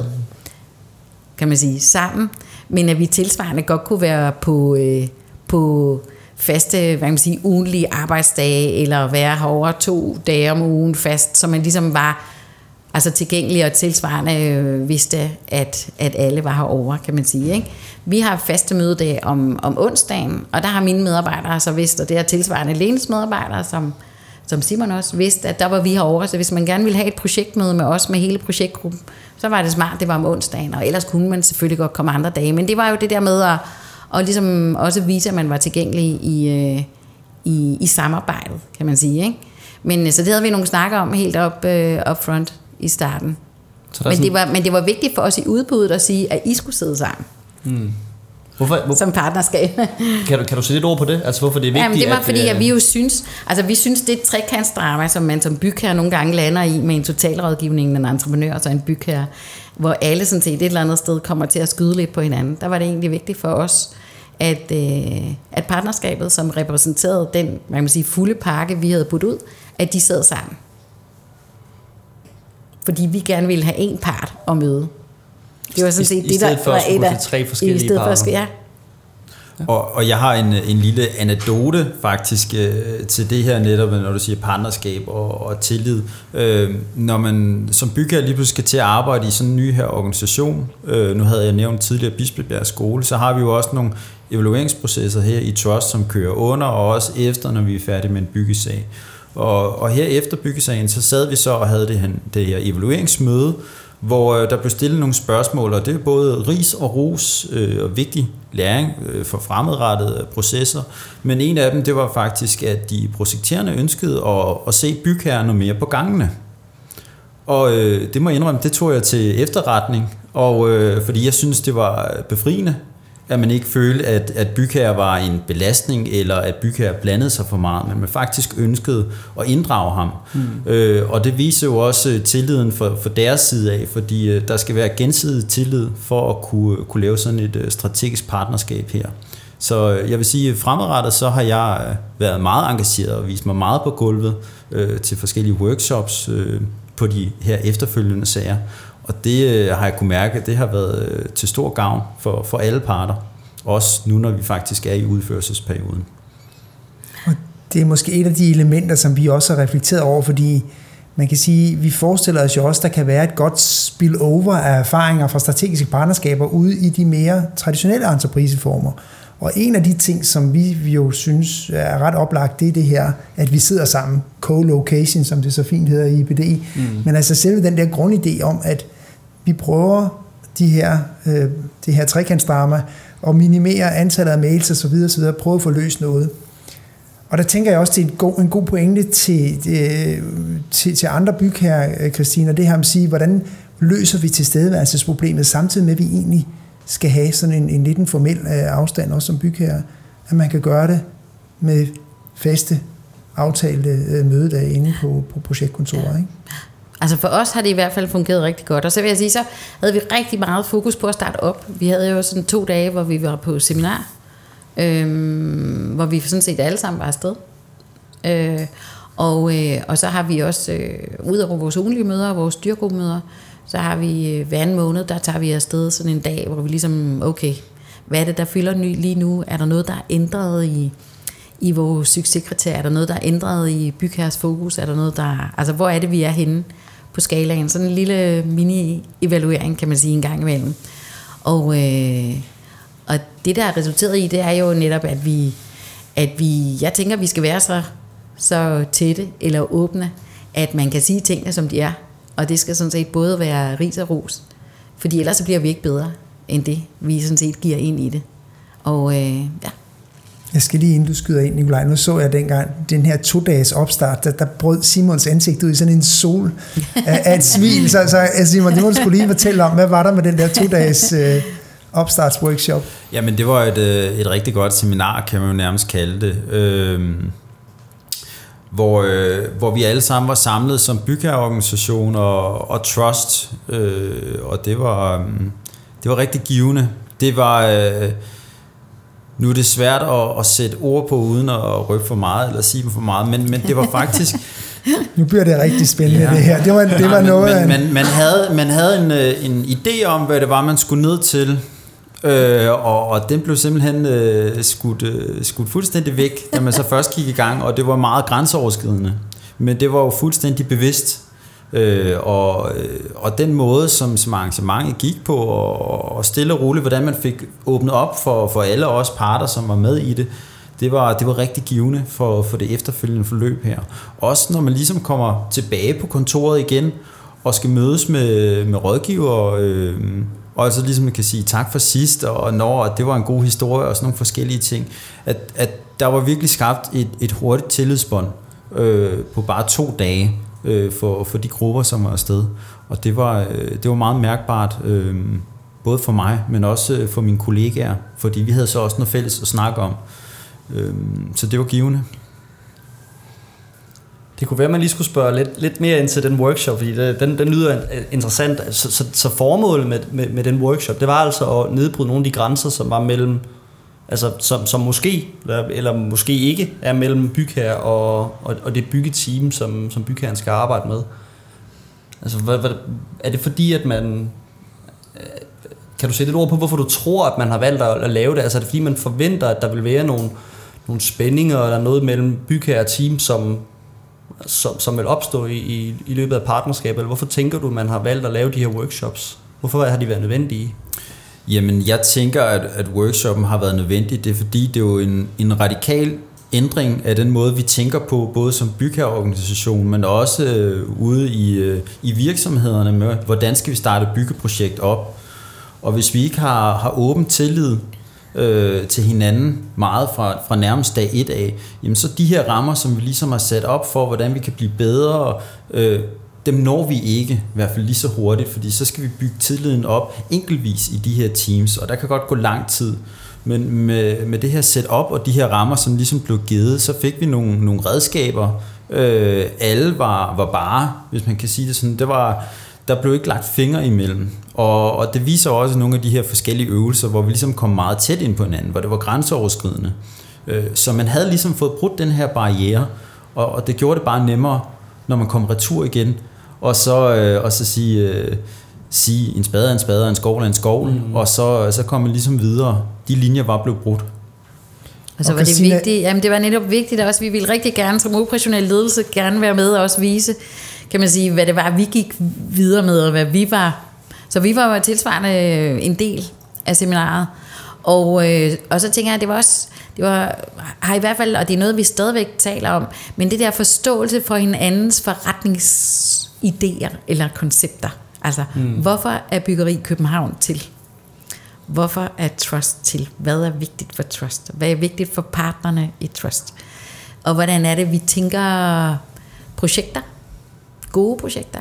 kan man sige, sammen, men at vi tilsvarende godt kunne være på, øh, på faste, hvad kan man sige, ugentlige arbejdsdage, eller være herovre to dage om ugen fast, så man ligesom var altså tilgængelig og tilsvarende øh, vidste, at, at alle var herovre, kan man sige. Ikke? Vi har faste mødedage om, om onsdagen, og der har mine medarbejdere så vidst, og det er tilsvarende Lenes medarbejdere, som, som Simon også vidste, at der var vi herovre, så hvis man gerne ville have et projektmøde med os, med hele projektgruppen, så var det smart, det var om onsdagen, og ellers kunne man selvfølgelig godt komme andre dage, men det var jo det der med at og ligesom også vise, at man var tilgængelig i, øh, i, i samarbejdet, kan man sige. Ikke? Men så det havde vi nogle snakker om helt op, øh, up front i starten. Men, sådan... det var, men det var vigtigt for os i udbuddet at sige, at I skulle sidde sammen. Hmm. Hvorfor, hvor... Som partnerskab. kan, du, kan du sætte lidt ord på det? Altså hvorfor det er vigtigt? Jamen, det var at, fordi, at vi jo synes, altså vi synes, det er et trekantsdrama, som man som bygherre nogle gange lander i med en totalrådgivning, en entreprenør og så en bygherre, hvor alle sådan set et eller andet sted kommer til at skyde lidt på hinanden. Der var det egentlig vigtigt for os, at, øh, at partnerskabet, som repræsenterede den, man kan sige, fulde pakke, vi havde budt ud, at de sad sammen. Fordi vi gerne ville have en part at møde. Det var sådan set I, det, der for var et af tre forskellige parter. Ja. Og, og jeg har en, en lille anekdote faktisk øh, til det her netop, når du siger partnerskab og, og tillid. Øh, når man som bygherre lige pludselig skal til at arbejde i sådan en ny her organisation, øh, nu havde jeg nævnt tidligere Bispebjerg Skole, så har vi jo også nogle evalueringsprocesser her i Trust, som kører under, og også efter, når vi er færdige med en byggesag. Og, og her efter byggesagen, så sad vi så og havde det her, det her evalueringsmøde, hvor øh, der blev stillet nogle spørgsmål, og det er både ris og ros øh, og vigtig læring øh, for fremadrettede processer, men en af dem, det var faktisk, at de projekterende ønskede at, at se bygherrer mere på gangene. Og øh, det må jeg indrømme, det tog jeg til efterretning, og øh, fordi jeg synes, det var befriende, at man ikke følte, at, at bygherrer var en belastning, eller at bygherrer blandede sig for meget, men man faktisk ønskede at inddrage ham. Mm. Øh, og det viser jo også tilliden for, for deres side af, fordi øh, der skal være gensidig tillid for at kunne, kunne lave sådan et øh, strategisk partnerskab her. Så øh, jeg vil sige, at fremadrettet så har jeg øh, været meget engageret og vist mig meget på gulvet øh, til forskellige workshops øh, på de her efterfølgende sager. Og det øh, har jeg kunne mærke, at det har været øh, til stor gavn for, for alle parter. Også nu, når vi faktisk er i udførelsesperioden. Og det er måske et af de elementer, som vi også har reflekteret over, fordi man kan sige, vi forestiller os jo også, der kan være et godt spillover af erfaringer fra strategiske partnerskaber ude i de mere traditionelle entrepriseformer. Og en af de ting, som vi jo synes er ret oplagt, det er det her, at vi sidder sammen, co-location, som det så fint hedder i I B D. Mm. Men altså selve den der grundidé om, at vi prøver de her, øh, det her trekantsdrama og minimere antallet af mails osv. osv. Prøve at få løst noget. Og der tænker jeg også, det er en god, en god pointe til, øh, til, til andre bygherrer, Christine, og det her med at sige, hvordan løser vi tilstedeværelsesproblemet, samtidig med, at vi egentlig skal have sådan en, en lidt en formel afstand, også som bygherre, at man kan gøre det med faste, aftalte mødedage inde på, på projektkontoret, ikke? Altså for os har det i hvert fald fungeret rigtig godt. Og så vil jeg sige, så havde vi rigtig meget fokus på at starte op. Vi havde jo sådan to dage, hvor vi var på seminar, øhm, hvor vi sådan set alle sammen var afsted. Øh, og, øh, og så har vi også, øh, ud over vores ugenlige møder og vores styrgruppemøder, så har vi øh, hver anden måned, der tager vi afsted sådan en dag, hvor vi ligesom, okay, hvad er det, der fylder ny lige nu? Er der noget, der er ændret i, i vores succeskriterie? Er der noget, der er ændret i bygherres fokus? Er der noget, der, altså hvor er det, vi er henne på skalaen? Sådan en lille mini-evaluering, kan man sige, en gang imellem. Og, øh, og det, der er resulteret i, det er jo netop, at vi, at vi jeg tænker, vi skal være så, så tætte eller åbne, at man kan sige tingene, som de er. Og det skal sådan set både være ris og ros. Fordi ellers så bliver vi ikke bedre end det, vi sådan set giver ind i det. Og øh, ja. Jeg skal lige inden du skyder ind, Nikolaj, nu så jeg dengang den her to-dages opstart, der, der brød Simons ansigt ud i sådan en sol af, af et smil. Så, så Simon, det må du skulle lige fortælle om, hvad var der med den der to-dages øh, opstartsworkshop? Jamen det var et, et rigtig godt seminar, kan man jo nærmest kalde det. Øh, Hvor, øh, hvor vi alle sammen var samlet som bygherreorganisation og, og trust, øh, og det var, øh, det var rigtig givende. Det var, øh, nu er det svært at, at sætte ord på uden at røbe for meget eller sige for meget, men, men det var faktisk... Nu bliver det rigtig spændende, ja. Det her. Det var, det var Nej, men, noget men, af en... man, man havde, man havde en, en idé om, hvad det var, man skulle ned til. Øh, og, og den blev simpelthen øh, skudt, øh, skudt fuldstændig væk, da man så først gik i gang, og det var meget grænseoverskridende. Men det var jo fuldstændig bevidst. Øh, og, øh, og den måde, som, som arrangementet gik på, og, og stille og roligt, hvordan man fik åbnet op for, for alle os parter, som var med i det, det var, det var rigtig givende for, for det efterfølgende forløb her. Også når man ligesom kommer tilbage på kontoret igen, og skal mødes med, med rådgiver, øh, og altså ligesom man kan sige tak for sidst, og når det var en god historie, og sådan nogle forskellige ting, at, at der var virkelig skabt et, et hurtigt tillidsbånd øh, på bare to dage øh, for, for de grupper, som var afsted. Og det var, øh, det var meget mærkbart, øh, både for mig, men også for mine kollegaer, fordi vi havde så også noget fælles at snakke om. Øh, så det var givende. Det kunne være, at man lige skulle spørge lidt, lidt mere ind til den workshop, fordi det, den, den lyder interessant. Så, så, så formålet med, med, med den workshop, det var altså at nedbryde nogle af de grænser, som var mellem, altså som, som måske, eller, eller måske ikke, er mellem bygherre og, og, og det byggeteam, som, som bygherren skal arbejde med. Altså, hvad, hvad, er det fordi, at man... Kan du sætte et ord på, hvorfor du tror, at man har valgt at, at lave det? Altså, er det fordi, man forventer, at der vil være nogle, nogle spændinger, eller noget mellem bygherre og team, som... Som, som vil opstå i, i, i løbet af partnerskabet, eller hvorfor tænker du, at man har valgt at lave de her workshops? Hvorfor har de været nødvendige? Jamen, jeg tænker, at, at workshoppen har været nødvendig. Det er fordi, det er jo en, en radikal ændring af den måde, vi tænker på, både som bygherreorganisation, men også øh, ude i, øh, i virksomhederne med, hvordan skal vi starte et byggeprojekt op. Og hvis vi ikke har, har åben tillid øh, til hinanden meget fra, fra nærmest dag et af, jamen så de her rammer, som vi ligesom har sat op for, hvordan vi kan blive bedre, øh, dem når vi ikke, i hvert fald lige så hurtigt, fordi så skal vi bygge tilliden op enkeltvis i de her teams, og der kan godt gå lang tid. Men med, med det her setup og de her rammer, som ligesom blev givet, så fik vi nogle, nogle redskaber. Øh, alle var, var bare, hvis man kan sige det sådan, det var, der blev ikke lagt fingre imellem. Og, og det viser også nogle af de her forskellige øvelser, hvor vi ligesom kom meget tæt ind på hinanden, hvor det var grænseoverskridende. Øh, så man havde ligesom fået brudt den her barriere, og, og det gjorde det bare nemmere, når man kom retur igen, og så, øh, og så sige... Øh, sige, en spade er en spade, en skovl er en skovl, mm. og så, så kom man ligesom videre. De linjer var blevet brudt. Og så var det vigtigt, jamen det var netop vigtigt også, vi ville rigtig gerne som operationel ledelse gerne være med og også vise, kan man sige, hvad det var, vi gik videre med, og hvad vi var. Så vi var tilsvarende en del af seminaret. Og, øh, og så tænker jeg, at det var også, det var, har i hvert fald, og det er noget, vi stadigvæk taler om, men det der forståelse for hinandens forretningsidéer eller koncepter. Altså, mm. hvorfor er Byggeri København til? Hvorfor er Trust til? Hvad er vigtigt for Trust? Hvad er vigtigt for partnerne i Trust? Og hvordan er det, vi tænker projekter? Gode projekter?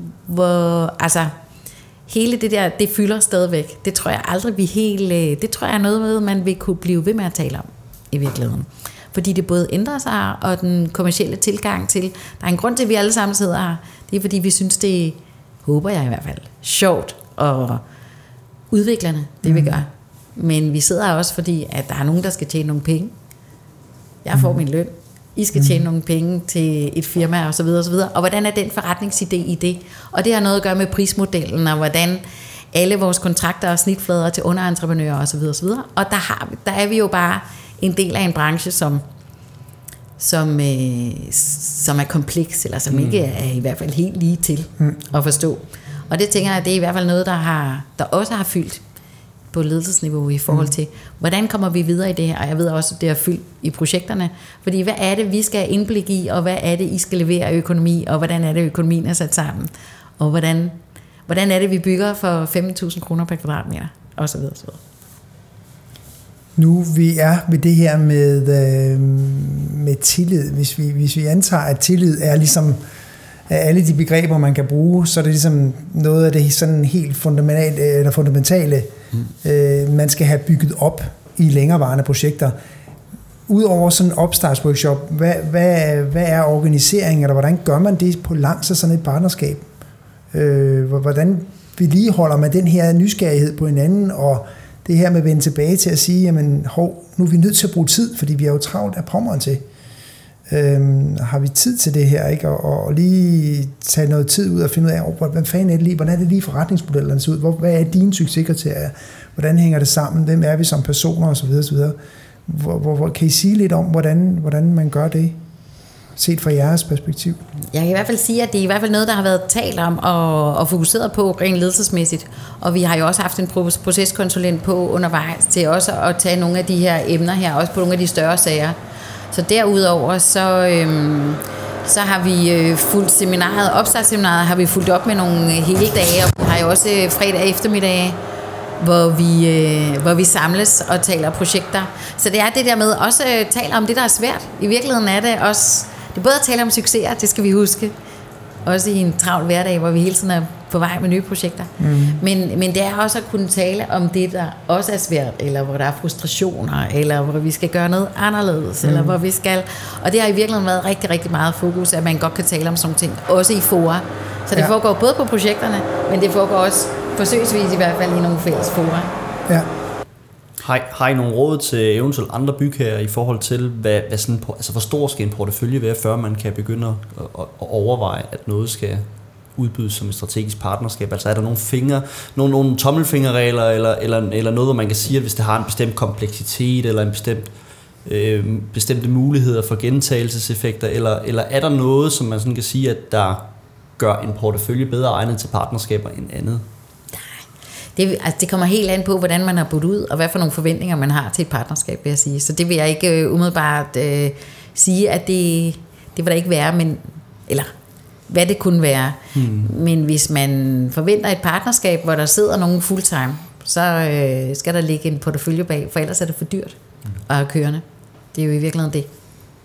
Hvor, altså, hele det der, det fylder stadigvæk. Det tror jeg aldrig, vi helt... Det tror jeg er noget med, man vil kunne blive ved med at tale om i virkeligheden. Fordi det både ændrer sig, og den kommercielle tilgang til... Der er en grund til, at vi alle sammen sidder her. Det er, fordi vi synes, det håber jeg i hvert fald, sjovt og udviklende, det mm. vi gør. Men vi sidder også, fordi at der er nogen, der skal tjene nogle penge. Jeg får mm. min løn. I skal tjene mm. nogle penge til et firma, og så videre, og så videre. Og hvordan er den forretningsidé i det? Og det har noget at gøre med prismodellen, og hvordan alle vores kontrakter og snitflader til underentreprenører, og så videre, og så videre. Og der, har, der er vi jo bare en del af en branche, som som, øh, som er kompleks, eller som mm. ikke er i hvert fald helt lige til mm. at forstå. Og det tænker jeg, det er i hvert fald noget, der, har, der også har fyldt på ledelsesniveau i forhold til, hvordan kommer vi videre i det her, og jeg ved også, at det har fyldt i projekterne, fordi hvad er det, vi skal have indblik i, og hvad er det, I skal levere af økonomi, og hvordan er det, økonomien er sat sammen, og hvordan, hvordan er det, vi bygger for femten tusind kroner per kvadratmeter, og så videre, og så videre. Nu vi er ved det her med, øh, med tillid, hvis vi, hvis vi antager, at tillid er ligesom af alle de begreber, man kan bruge, så er det ligesom noget af det sådan helt fundamentale, eller fundamentale mm. øh, man skal have bygget op i længerevarende projekter. Udover sådan en opstartsworkshop, hvad, hvad, hvad er organiseringen, eller hvordan gør man det på langs af sådan et partnerskab? Øh, hvordan vedligeholder man den her nysgerrighed på hinanden, og det her med at vende tilbage til at sige, jamen hov, nu er vi nødt til at bruge tid, fordi vi er jo travlt af pommeren til. Øhm, har vi tid til det her, ikke? Og, og lige tage noget tid ud og finde ud af, oh, hvad fanden er det lige, hvordan er det lige forretningsmodellerne ser ud, hvor, hvad er dine succeskriterier, hvordan hænger det sammen, hvem er vi som personer osv. osv. Hvor, hvor, hvor, kan I sige lidt om, hvordan, hvordan man gør det, set fra jeres perspektiv? Jeg kan i hvert fald sige, at det er i hvert fald noget, der har været talt om og, og fokuseret på rent ledelsesmæssigt. Og vi har jo også haft en proceskonsulent på undervejs til også at tage nogle af de her emner her, også på nogle af de større sager. Så derudover, så, øhm, så har vi øh, fulgt seminaret, opstartsseminaret har vi fulgt op med nogle hele dage, og vi har jo også øh, fredag eftermiddag, hvor vi, øh, hvor vi samles og taler projekter. Så det er det der med også øh, tale om det, der er svært. I virkeligheden er det også, det er både at tale om succeser, det skal vi huske, også i en travl hverdag, hvor vi hele tiden er på vej med nye projekter. Mm. Men, men det er også at kunne tale om det, der også er svært, eller hvor der er frustrationer, eller hvor vi skal gøre noget anderledes, mm. eller hvor vi skal... Og det har i virkeligheden været rigtig, rigtig meget fokus, at man godt kan tale om sådan ting, også i fora. Så det ja. foregår både på projekterne, men det foregår også forsøgsvis i hvert fald i nogle fælles fora. Ja. Har, har I nogle råd til eventuelt andre bygherrer i forhold til, hvad, hvad sådan, altså hvor stor skal en portefølje være, før man kan begynde at, at, at overveje, at noget skal udbydes som et strategisk partnerskab? Altså er der nogle fingre, nogle, nogle tommelfingerregler, eller, eller, eller noget, hvor man kan sige, at hvis det har en bestemt kompleksitet, eller en bestemt, øh, bestemte muligheder for gentagelseseffekter, eller, eller er der noget, som man sådan kan sige, at der gør en portefølje bedre egnet til partnerskaber end andet? Det, altså, det kommer helt an på, hvordan man har budt ud, og hvad for nogle forventninger man har til et partnerskab, vil jeg sige. Så det vil jeg ikke øh, umiddelbart øh, sige, at det, det vil der ikke være, men, eller hvad det kunne være. Hmm. Men hvis man forventer et partnerskab, hvor der sidder nogen fulltime, så øh, skal der ligge en portefølje bag, for ellers er det for dyrt at have kørende. Det er jo i virkeligheden det.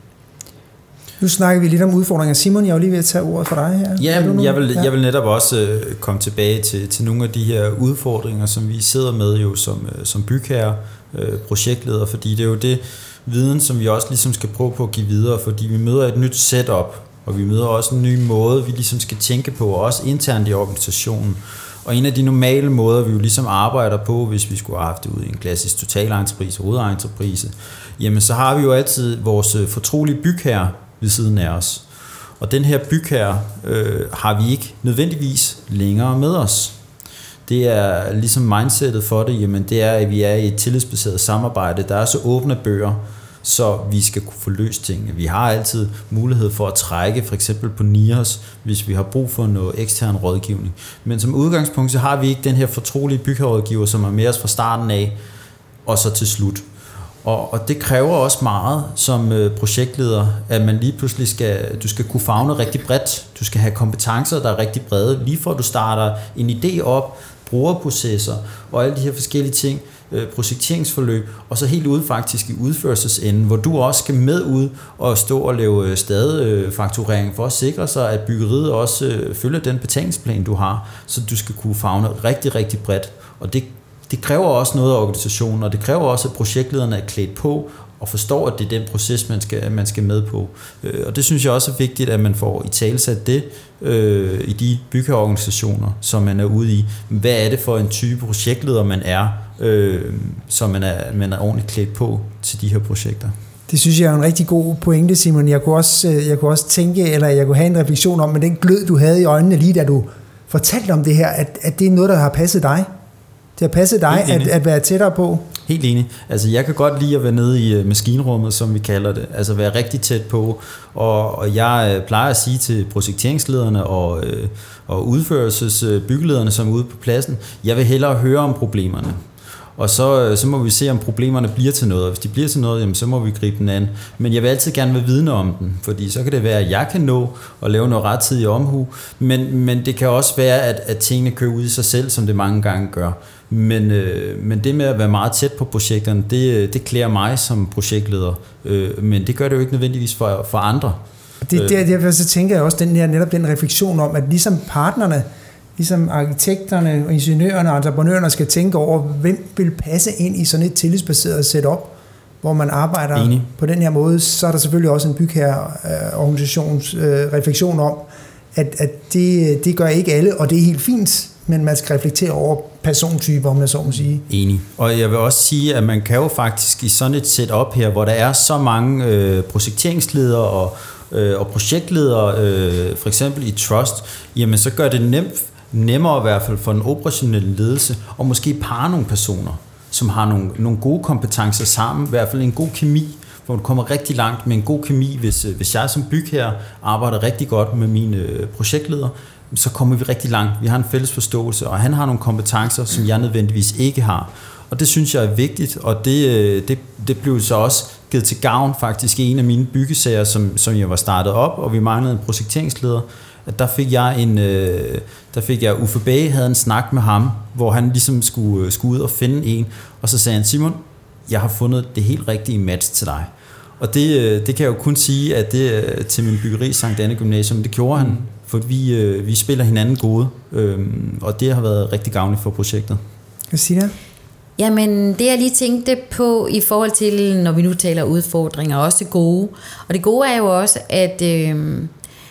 Nu snakker vi lidt om udfordringer. Simon, jeg er jo lige ved at tage ordet for dig her. Ja, jeg vil, jeg vil netop også øh, komme tilbage til, til nogle af de her udfordringer, som vi sidder med jo som, øh, som bygherre, øh, projektleder, fordi det er jo det viden, som vi også ligesom skal prøve på at give videre, fordi vi møder et nyt setup, og vi møder også en ny måde, vi ligesom skal tænke på, også internt i organisationen. Og en af de normale måder, vi jo ligesom arbejder på, hvis vi skulle have haft det ud i en klassisk totalentreprise, hovedentreprise, jamen så har vi jo altid vores fortrolige bygherre ved siden af os. Og den her bygherre øh, har vi ikke nødvendigvis længere med os. Det er ligesom mindsetet for det, jamen det er, at vi er i et tillidsbaseret samarbejde. Der er så åbne bøger, så vi skal kunne få løst tingene. Vi har altid mulighed for at trække for eksempel på N I A S, hvis vi har brug for noget ekstern rådgivning. Men som udgangspunkt, så har vi ikke den her fortrolige bygherrerådgiver, som er med os fra starten af, og så til slut. Og, og det kræver også meget som øh, projektleder, at man lige pludselig skal, du skal kunne favne rigtig bredt. Du skal have kompetencer, der er rigtig brede, lige for at du starter en idé op, brugerprocesser og alle de her forskellige ting, øh, projekteringsforløb, og så helt ude faktisk i udførelsesenden, hvor du også skal med ud og stå og lave stadfakturering for at sikre sig, at byggeriet også øh, følger den betalingsplan, du har, så du skal kunne favne rigtig, rigtig bredt. Og det Det kræver også noget af organisationen, og det kræver også, at projektlederne er klædt på og forstår, at det er den proces, man skal, man skal med på. Og det synes jeg også er vigtigt, at man får italesat det øh, i de byggeorganisationer, som man er ude i. Hvad er det for en type projektleder, man er, øh, så man er, man er ordentligt klædt på til de her projekter? Det synes jeg er en rigtig god pointe, Simon. Jeg kunne også, jeg kunne også tænke, eller jeg kunne have en refleksion om, med den glød, du havde i øjnene lige da du fortalte om det her, at, at det er noget, der har passet dig. Det har passet dig at, at være tættere på? Helt enig. Altså jeg kan godt lide at være nede i maskinrummet, som vi kalder det. Altså være rigtig tæt på. Og, og jeg plejer at sige til projekteringslederne og, og udførelsesbyggelederne, som er ude på pladsen, jeg vil hellere høre om problemerne. Og så, så må vi se, om problemerne bliver til noget. Og hvis de bliver til noget, jamen, så må vi gribe den an. Men jeg vil altid gerne være vidne om den, fordi så kan det være, at jeg kan nå at lave noget rettidig omhu. Men, men det kan også være, at, at tingene kører ud i sig selv, som det mange gange gør. Men, øh, men det med at være meget tæt på projekterne, det, det klæder mig som projektleder. Øh, men det gør det jo ikke nødvendigvis for, for andre. Det, det, derfor så tænker jeg også den her, netop den refleksion om, at ligesom partnerne, ligesom arkitekterne, ingeniørerne og entreprenørerne skal tænke over, hvem vil passe ind i sådan et tillidsbaseret setup, hvor man arbejder Enig. På den her måde, så er der selvfølgelig også en bygherreorganisations øh, refleksion om, at, at det, det gør ikke alle, og det er helt fint, men man skal reflektere over persontyper, om man så må sige. Enig. Og jeg vil også sige, at man kan jo faktisk i sådan et setup her, hvor der er så mange øh, projekteringsledere og, øh, og projektledere, øh, for eksempel i Trust, jamen så gør det nemt, nemmere i hvert fald for den operationelle ledelse, og måske parre nogle personer, som har nogle, nogle gode kompetencer sammen, i hvert fald en god kemi, hvor du kommer rigtig langt med en god kemi. Hvis, hvis jeg som bygherre arbejder rigtig godt med mine projektledere, så kommer vi rigtig langt. Vi har en fælles forståelse, og han har nogle kompetencer, som jeg nødvendigvis ikke har. Og det synes jeg er vigtigt, og det, det, det blev så også givet til gavn faktisk i en af mine byggesager, som, som jeg var startet op, og vi manglede en projekteringsleder. At der fik jeg en, der fik jeg Uffe Bage havde en snak med ham, hvor han ligesom skulle, skulle ud og finde en, og så sagde han, Simon, jeg har fundet det helt rigtige match til dig. Og det, det kan jeg jo kun sige, at det til min byggeri Sankt Anne Gymnasium, det gjorde han, for vi, vi spiller hinanden gode, og det har været rigtig gavnligt for projektet. Christina? Jamen, det jeg lige tænkte på i forhold til, når vi nu taler udfordringer, også det gode. Og det gode er jo også, at, øh,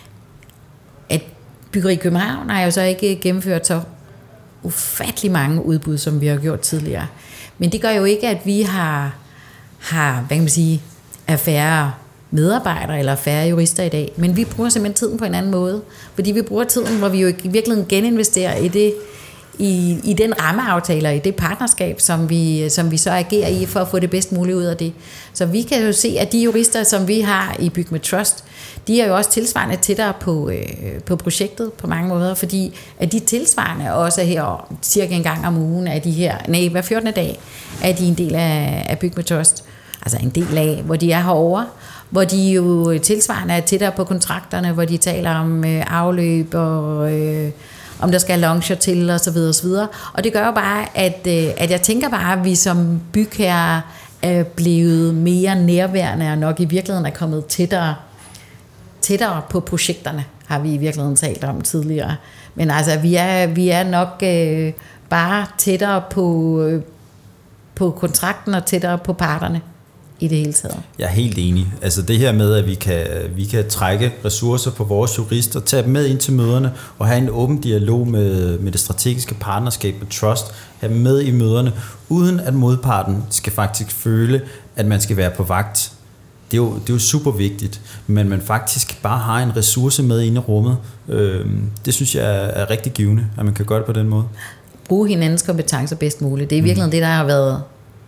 at Byggeri København har jo så ikke gennemført så ufattelig mange udbud, som vi har gjort tidligere. Men det gør jo ikke, at vi har, har hvad kan man sige, er færre medarbejdere eller færre jurister i dag. Men vi bruger simpelthen tiden på en anden måde. Fordi vi bruger tiden, hvor vi jo i virkeligheden geninvesterer i det, i, i den rammeaftale og i det partnerskab, som vi, som vi så agerer i, for at få det bedst muligt ud af det. Så vi kan jo se, at de jurister, som vi har i Byg med Trust, de er jo også tilsvarende tættere på, øh, på projektet på mange måder, fordi at de tilsvarende også her cirka en gang om ugen af de her, nej, hver fjortende dag, er de en del af, af Byg med Trust. Altså en del af, hvor de er herovre, hvor de jo tilsvarende er tættere på kontrakterne, hvor de taler om øh, afløb og øh, om der skal launcher til og så videre og så videre. Og det gør jo bare, at, øh, at jeg tænker bare, at vi som bygherrer er blevet mere nærværende og nok i virkeligheden er kommet tættere, tættere på projekterne, har vi i virkeligheden talt om tidligere. Men altså, vi er, vi er nok øh, bare tættere på, øh, på kontrakten og tættere på parterne i det hele taget. Jeg er helt enig. Altså det her med, at vi kan, vi kan trække ressourcer på vores jurister, tage dem med ind til møderne og have en åben dialog med, med det strategiske partnerskab med Trust, have dem med i møderne, uden at modparten skal faktisk føle, at man skal være på vagt. Det er jo, det er jo super vigtigt, men man faktisk bare har en ressource med inde i rummet. Øh, det synes jeg er, er rigtig givende, at man kan gøre det på den måde. Bruge hinandens kompetencer bedst muligt. Det er i virkeligheden mm. det, der har været.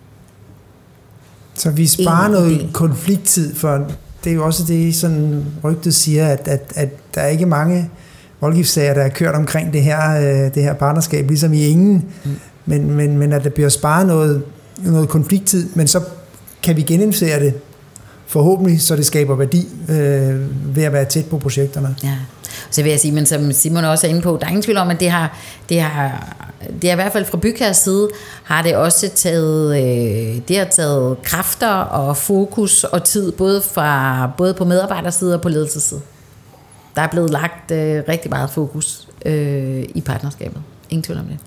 Så vi sparer noget konflikttid, for det er jo også det, sådan rygtet siger, at, at, at der er ikke mange voldgiftssager, der er kørt omkring det her, det her partnerskab, ligesom i ingen, mm. men, men, men at der bliver sparet noget, noget konflikttid, men så kan vi genindføre det forhåbentlig, så det skaber værdi øh, ved at være tæt på projekterne. Ja. Så vil jeg sige, men som Simon også er inde på, der er ingen tvivl om, at det har, det har, det har i hvert fald fra bygherres side, har det også taget, øh, det har taget kræfter og fokus og tid, både, fra, både på medarbejderside og på ledelsesside. Der er blevet lagt øh, rigtig meget fokus øh, i partnerskabet. Ingen tvivl om det.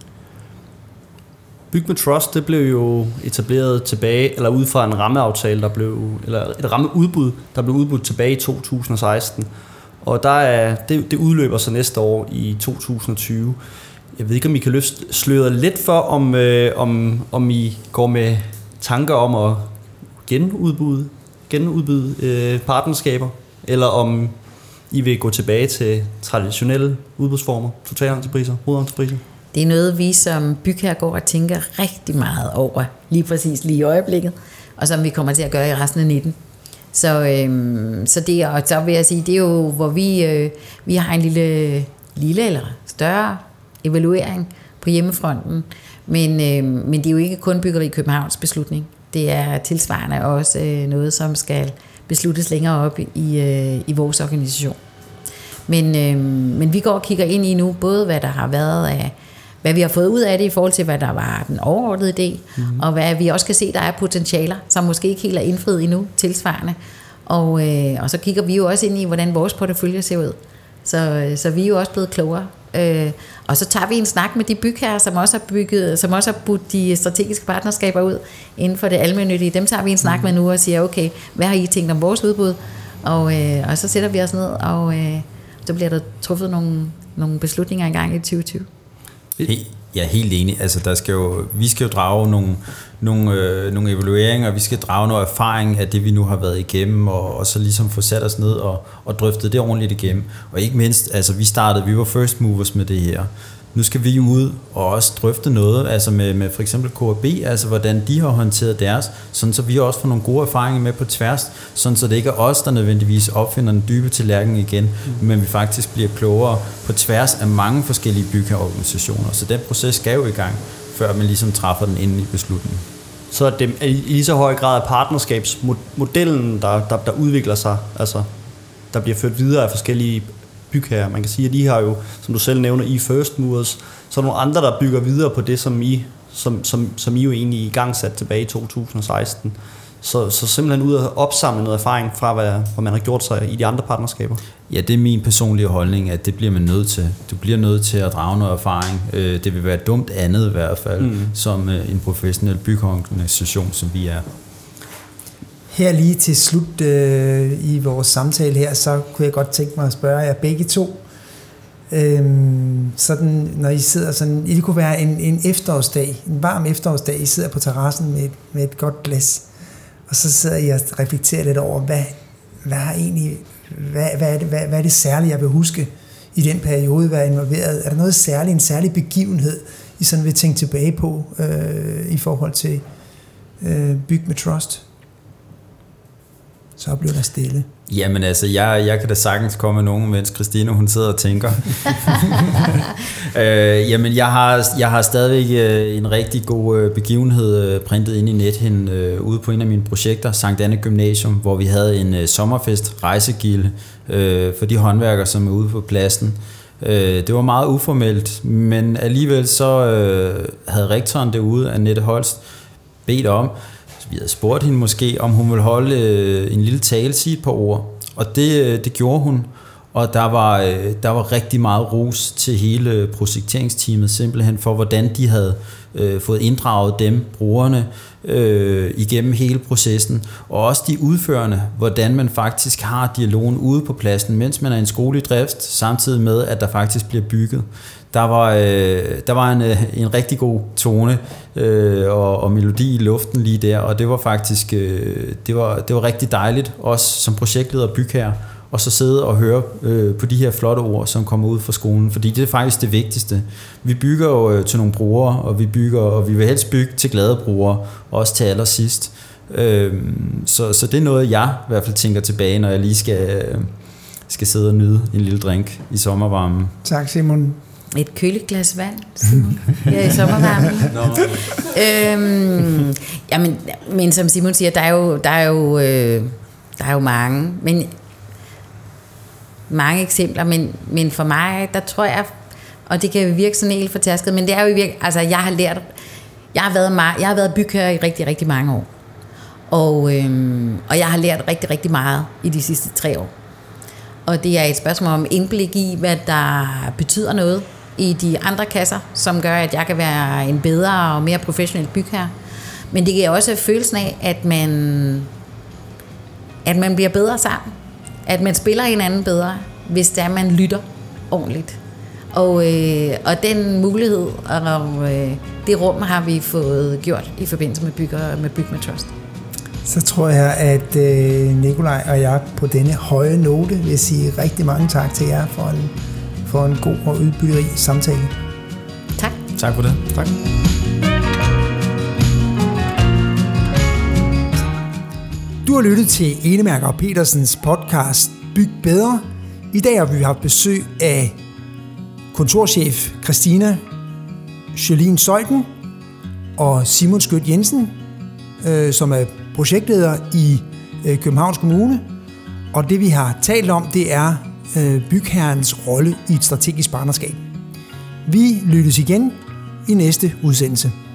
Byg med Trust, det blev jo etableret tilbage, eller ud fra en rammeaftale, der blev, eller et rammeudbud, der blev udbudt tilbage i to tusind og seksten. Og der er, det, det udløber så næste år i to tusind og tyve. Jeg ved ikke, om I kan løfte sløret lidt for, om, øh, om, om I går med tanker om at genudbyde, genudbyde øh, partnerskaber, eller om I vil gå tilbage til traditionelle udbudsformer, totalentrepriser, hovedentrepriser. Det er noget, vi som bygherrer går og tænker rigtig meget over, lige præcis lige i øjeblikket, og som vi kommer til at gøre i resten af nitten. Så, øhm, så, det, og så vil jeg sige, det er jo, hvor vi, øh, vi har en lille, lille eller større evaluering på hjemmefronten, men, øh, men det er jo ikke kun Byggeri Københavns beslutning. Det er tilsvarende også øh, noget, som skal besluttes længere op i, øh, i vores organisation. Men, øh, men vi går og kigger ind i nu, både hvad der har været af, hvad vi har fået ud af det i forhold til, hvad der var den overordnede idé, mm-hmm. og hvad vi også kan se, der er potentialer, som måske ikke helt er indfriet endnu, tilsvarende. Og, øh, og så kigger vi jo også ind i, hvordan vores portefølje ser ud. Så, så vi er jo også blevet klogere. Øh, og så tager vi en snak med de bygherrer, som også har bygget, som også har budt de strategiske partnerskaber ud inden for det almennyttige. Dem tager vi en snak mm-hmm. med nu og siger, okay, hvad har I tænkt om vores udbud? Og, øh, og så sætter vi os ned, og øh, så bliver der truffet nogle, nogle beslutninger engang i tyve tyve. Jeg er helt enig. Altså, der skal jo, vi skal jo drage nogle, nogle, øh, nogle evalueringer, vi skal drage noget erfaring af det, vi nu har været igennem, og, og så ligesom få sat os ned og, og drøftet det ordentligt igennem. Og ikke mindst, altså vi startede, vi var first movers med det her. Nu skal vi jo ud og også drøfte noget, altså med, med for eksempel K A B, altså hvordan de har håndteret deres, sådan så vi også får nogle gode erfaringer med på tværs, sådan så det ikke er os, der nødvendigvis opfinder den dybe tallerken igen, mm. men vi faktisk bliver klogere på tværs af mange forskellige bygherreorganisationer. Så den proces skal jo i gang, før man ligesom træffer den endelige beslutning. Så det er i lige så høj grad partnerskabsmodellen, der, der, der udvikler sig, altså der bliver ført videre af forskellige bygherrer. Man kan sige, at I har jo, som du selv nævner, I first movers, så er nogle andre, der bygger videre på det, som I, som, som, som I jo egentlig i gang sat tilbage i to tusind og seksten. Så, så simpelthen ud at opsamle noget erfaring fra, hvad, hvad man har gjort sig i de andre partnerskaber. Ja, det er min personlige holdning, at det bliver man nødt til. Du bliver nødt til at drage noget erfaring. Det vil være dumt andet i hvert fald, mm. som en professionel byggeorganisation, som vi er. Her lige til slut øh, i vores samtale her, så kunne jeg godt tænke mig at spørge jer begge to. Øhm, sådan, når I sidder sådan, det kunne være en, en efterårsdag, en varm efterårsdag, I sidder på terrassen med et, med et godt glas, og så sidder I og reflekterer lidt over, hvad, hvad, har egentlig, hvad, hvad, er det, hvad, hvad er det særlige, jeg vil huske i den periode, hvad er involveret? Er der noget særligt, en særlig begivenhed, I I sådan vil tænke tilbage på øh, i forhold til øh, Byg med Trust? Så bliver der stille. Jamen altså, jeg, jeg kan da sagtens komme med nogen, mens Christine hun sidder og tænker. øh, jamen, jeg har, jeg har stadigvæk øh, en rigtig god øh, begivenhed øh, printet ind i nethinden øh, ude på en af mine projekter, Sankt Anne Gymnasium, hvor vi havde en øh, sommerfest rejsegilde øh, for de håndværkere, som er ude på pladsen. Øh, det var meget uformelt, men alligevel så øh, havde rektoren derude, Annette Holst, bedt om, vi havde spurgt hende måske, om hun ville holde øh, en lille tale, sige et par ord. Og det, det gjorde hun. Og der var, øh, der var rigtig meget ros til hele projekteringsteamet, simpelthen for, hvordan de havde øh, fået inddraget dem, brugerne, øh, igennem hele processen. Og også de udførende, hvordan man faktisk har dialogen ude på pladsen, mens man er i en skole i drift, samtidig med, at der faktisk bliver bygget. Der var, øh, der var en, en rigtig god tone øh, og, og melodi i luften lige der, og det var faktisk øh, det var, det var rigtig dejligt, også som projektleder og bygherre, og så sidde og høre øh, på de her flotte ord, som kommer ud fra skolen, fordi det er faktisk det vigtigste. Vi bygger jo øh, til nogle brugere, og vi bygger, og vi vil helst bygge til glade brugere, også til allersidst. Øh, så, så det er noget, jeg i hvert fald tænker tilbage, når jeg lige skal, øh, skal sidde og nyde en lille drink i sommervarmen. Tak, Simon. Et køligt glas vand, Simon, her i sommervarmen. øhm, jamen, men som Simon siger, der er jo, der er jo, øh, der er jo mange, men mange eksempler, men, men for mig, der tror jeg, og det kan virke sådan helt fortærsket, men det er jo i virke, altså jeg har lært, jeg har været, meget, jeg har været bygherre i rigtig, rigtig mange år, og, øhm, og jeg har lært rigtig, rigtig meget i de sidste tre år. Og det er et spørgsmål om indblik i, hvad der betyder noget i de andre kasser, som gør, at jeg kan være en bedre og mere professionel bygherre. Men det giver også følelsen af, at man, at man bliver bedre sammen. At man spiller hinanden bedre, hvis det er, man lytter ordentligt. Og, øh, og den mulighed og øh, det rum har vi fået gjort i forbindelse med, bygger, med Byg med Trust. Så tror jeg, at øh, Nikolaj og jeg på denne høje note vil sige rigtig mange tak til jer for en, for en god og udbytterig samtale. Tak. Tak for det. Tak. Du har lyttet til Enemærker og Petersens podcast Byg Bedre. I dag har vi haft besøg af kontorchef Christina Sjølin Søjden og Simon Skødt Jensen, øh, som er projektleder i øh, Københavns Kommune. Og det vi har talt om, det er øh, bygherrens rolle i et strategisk partnerskab. Vi lyttes igen i næste udsendelse.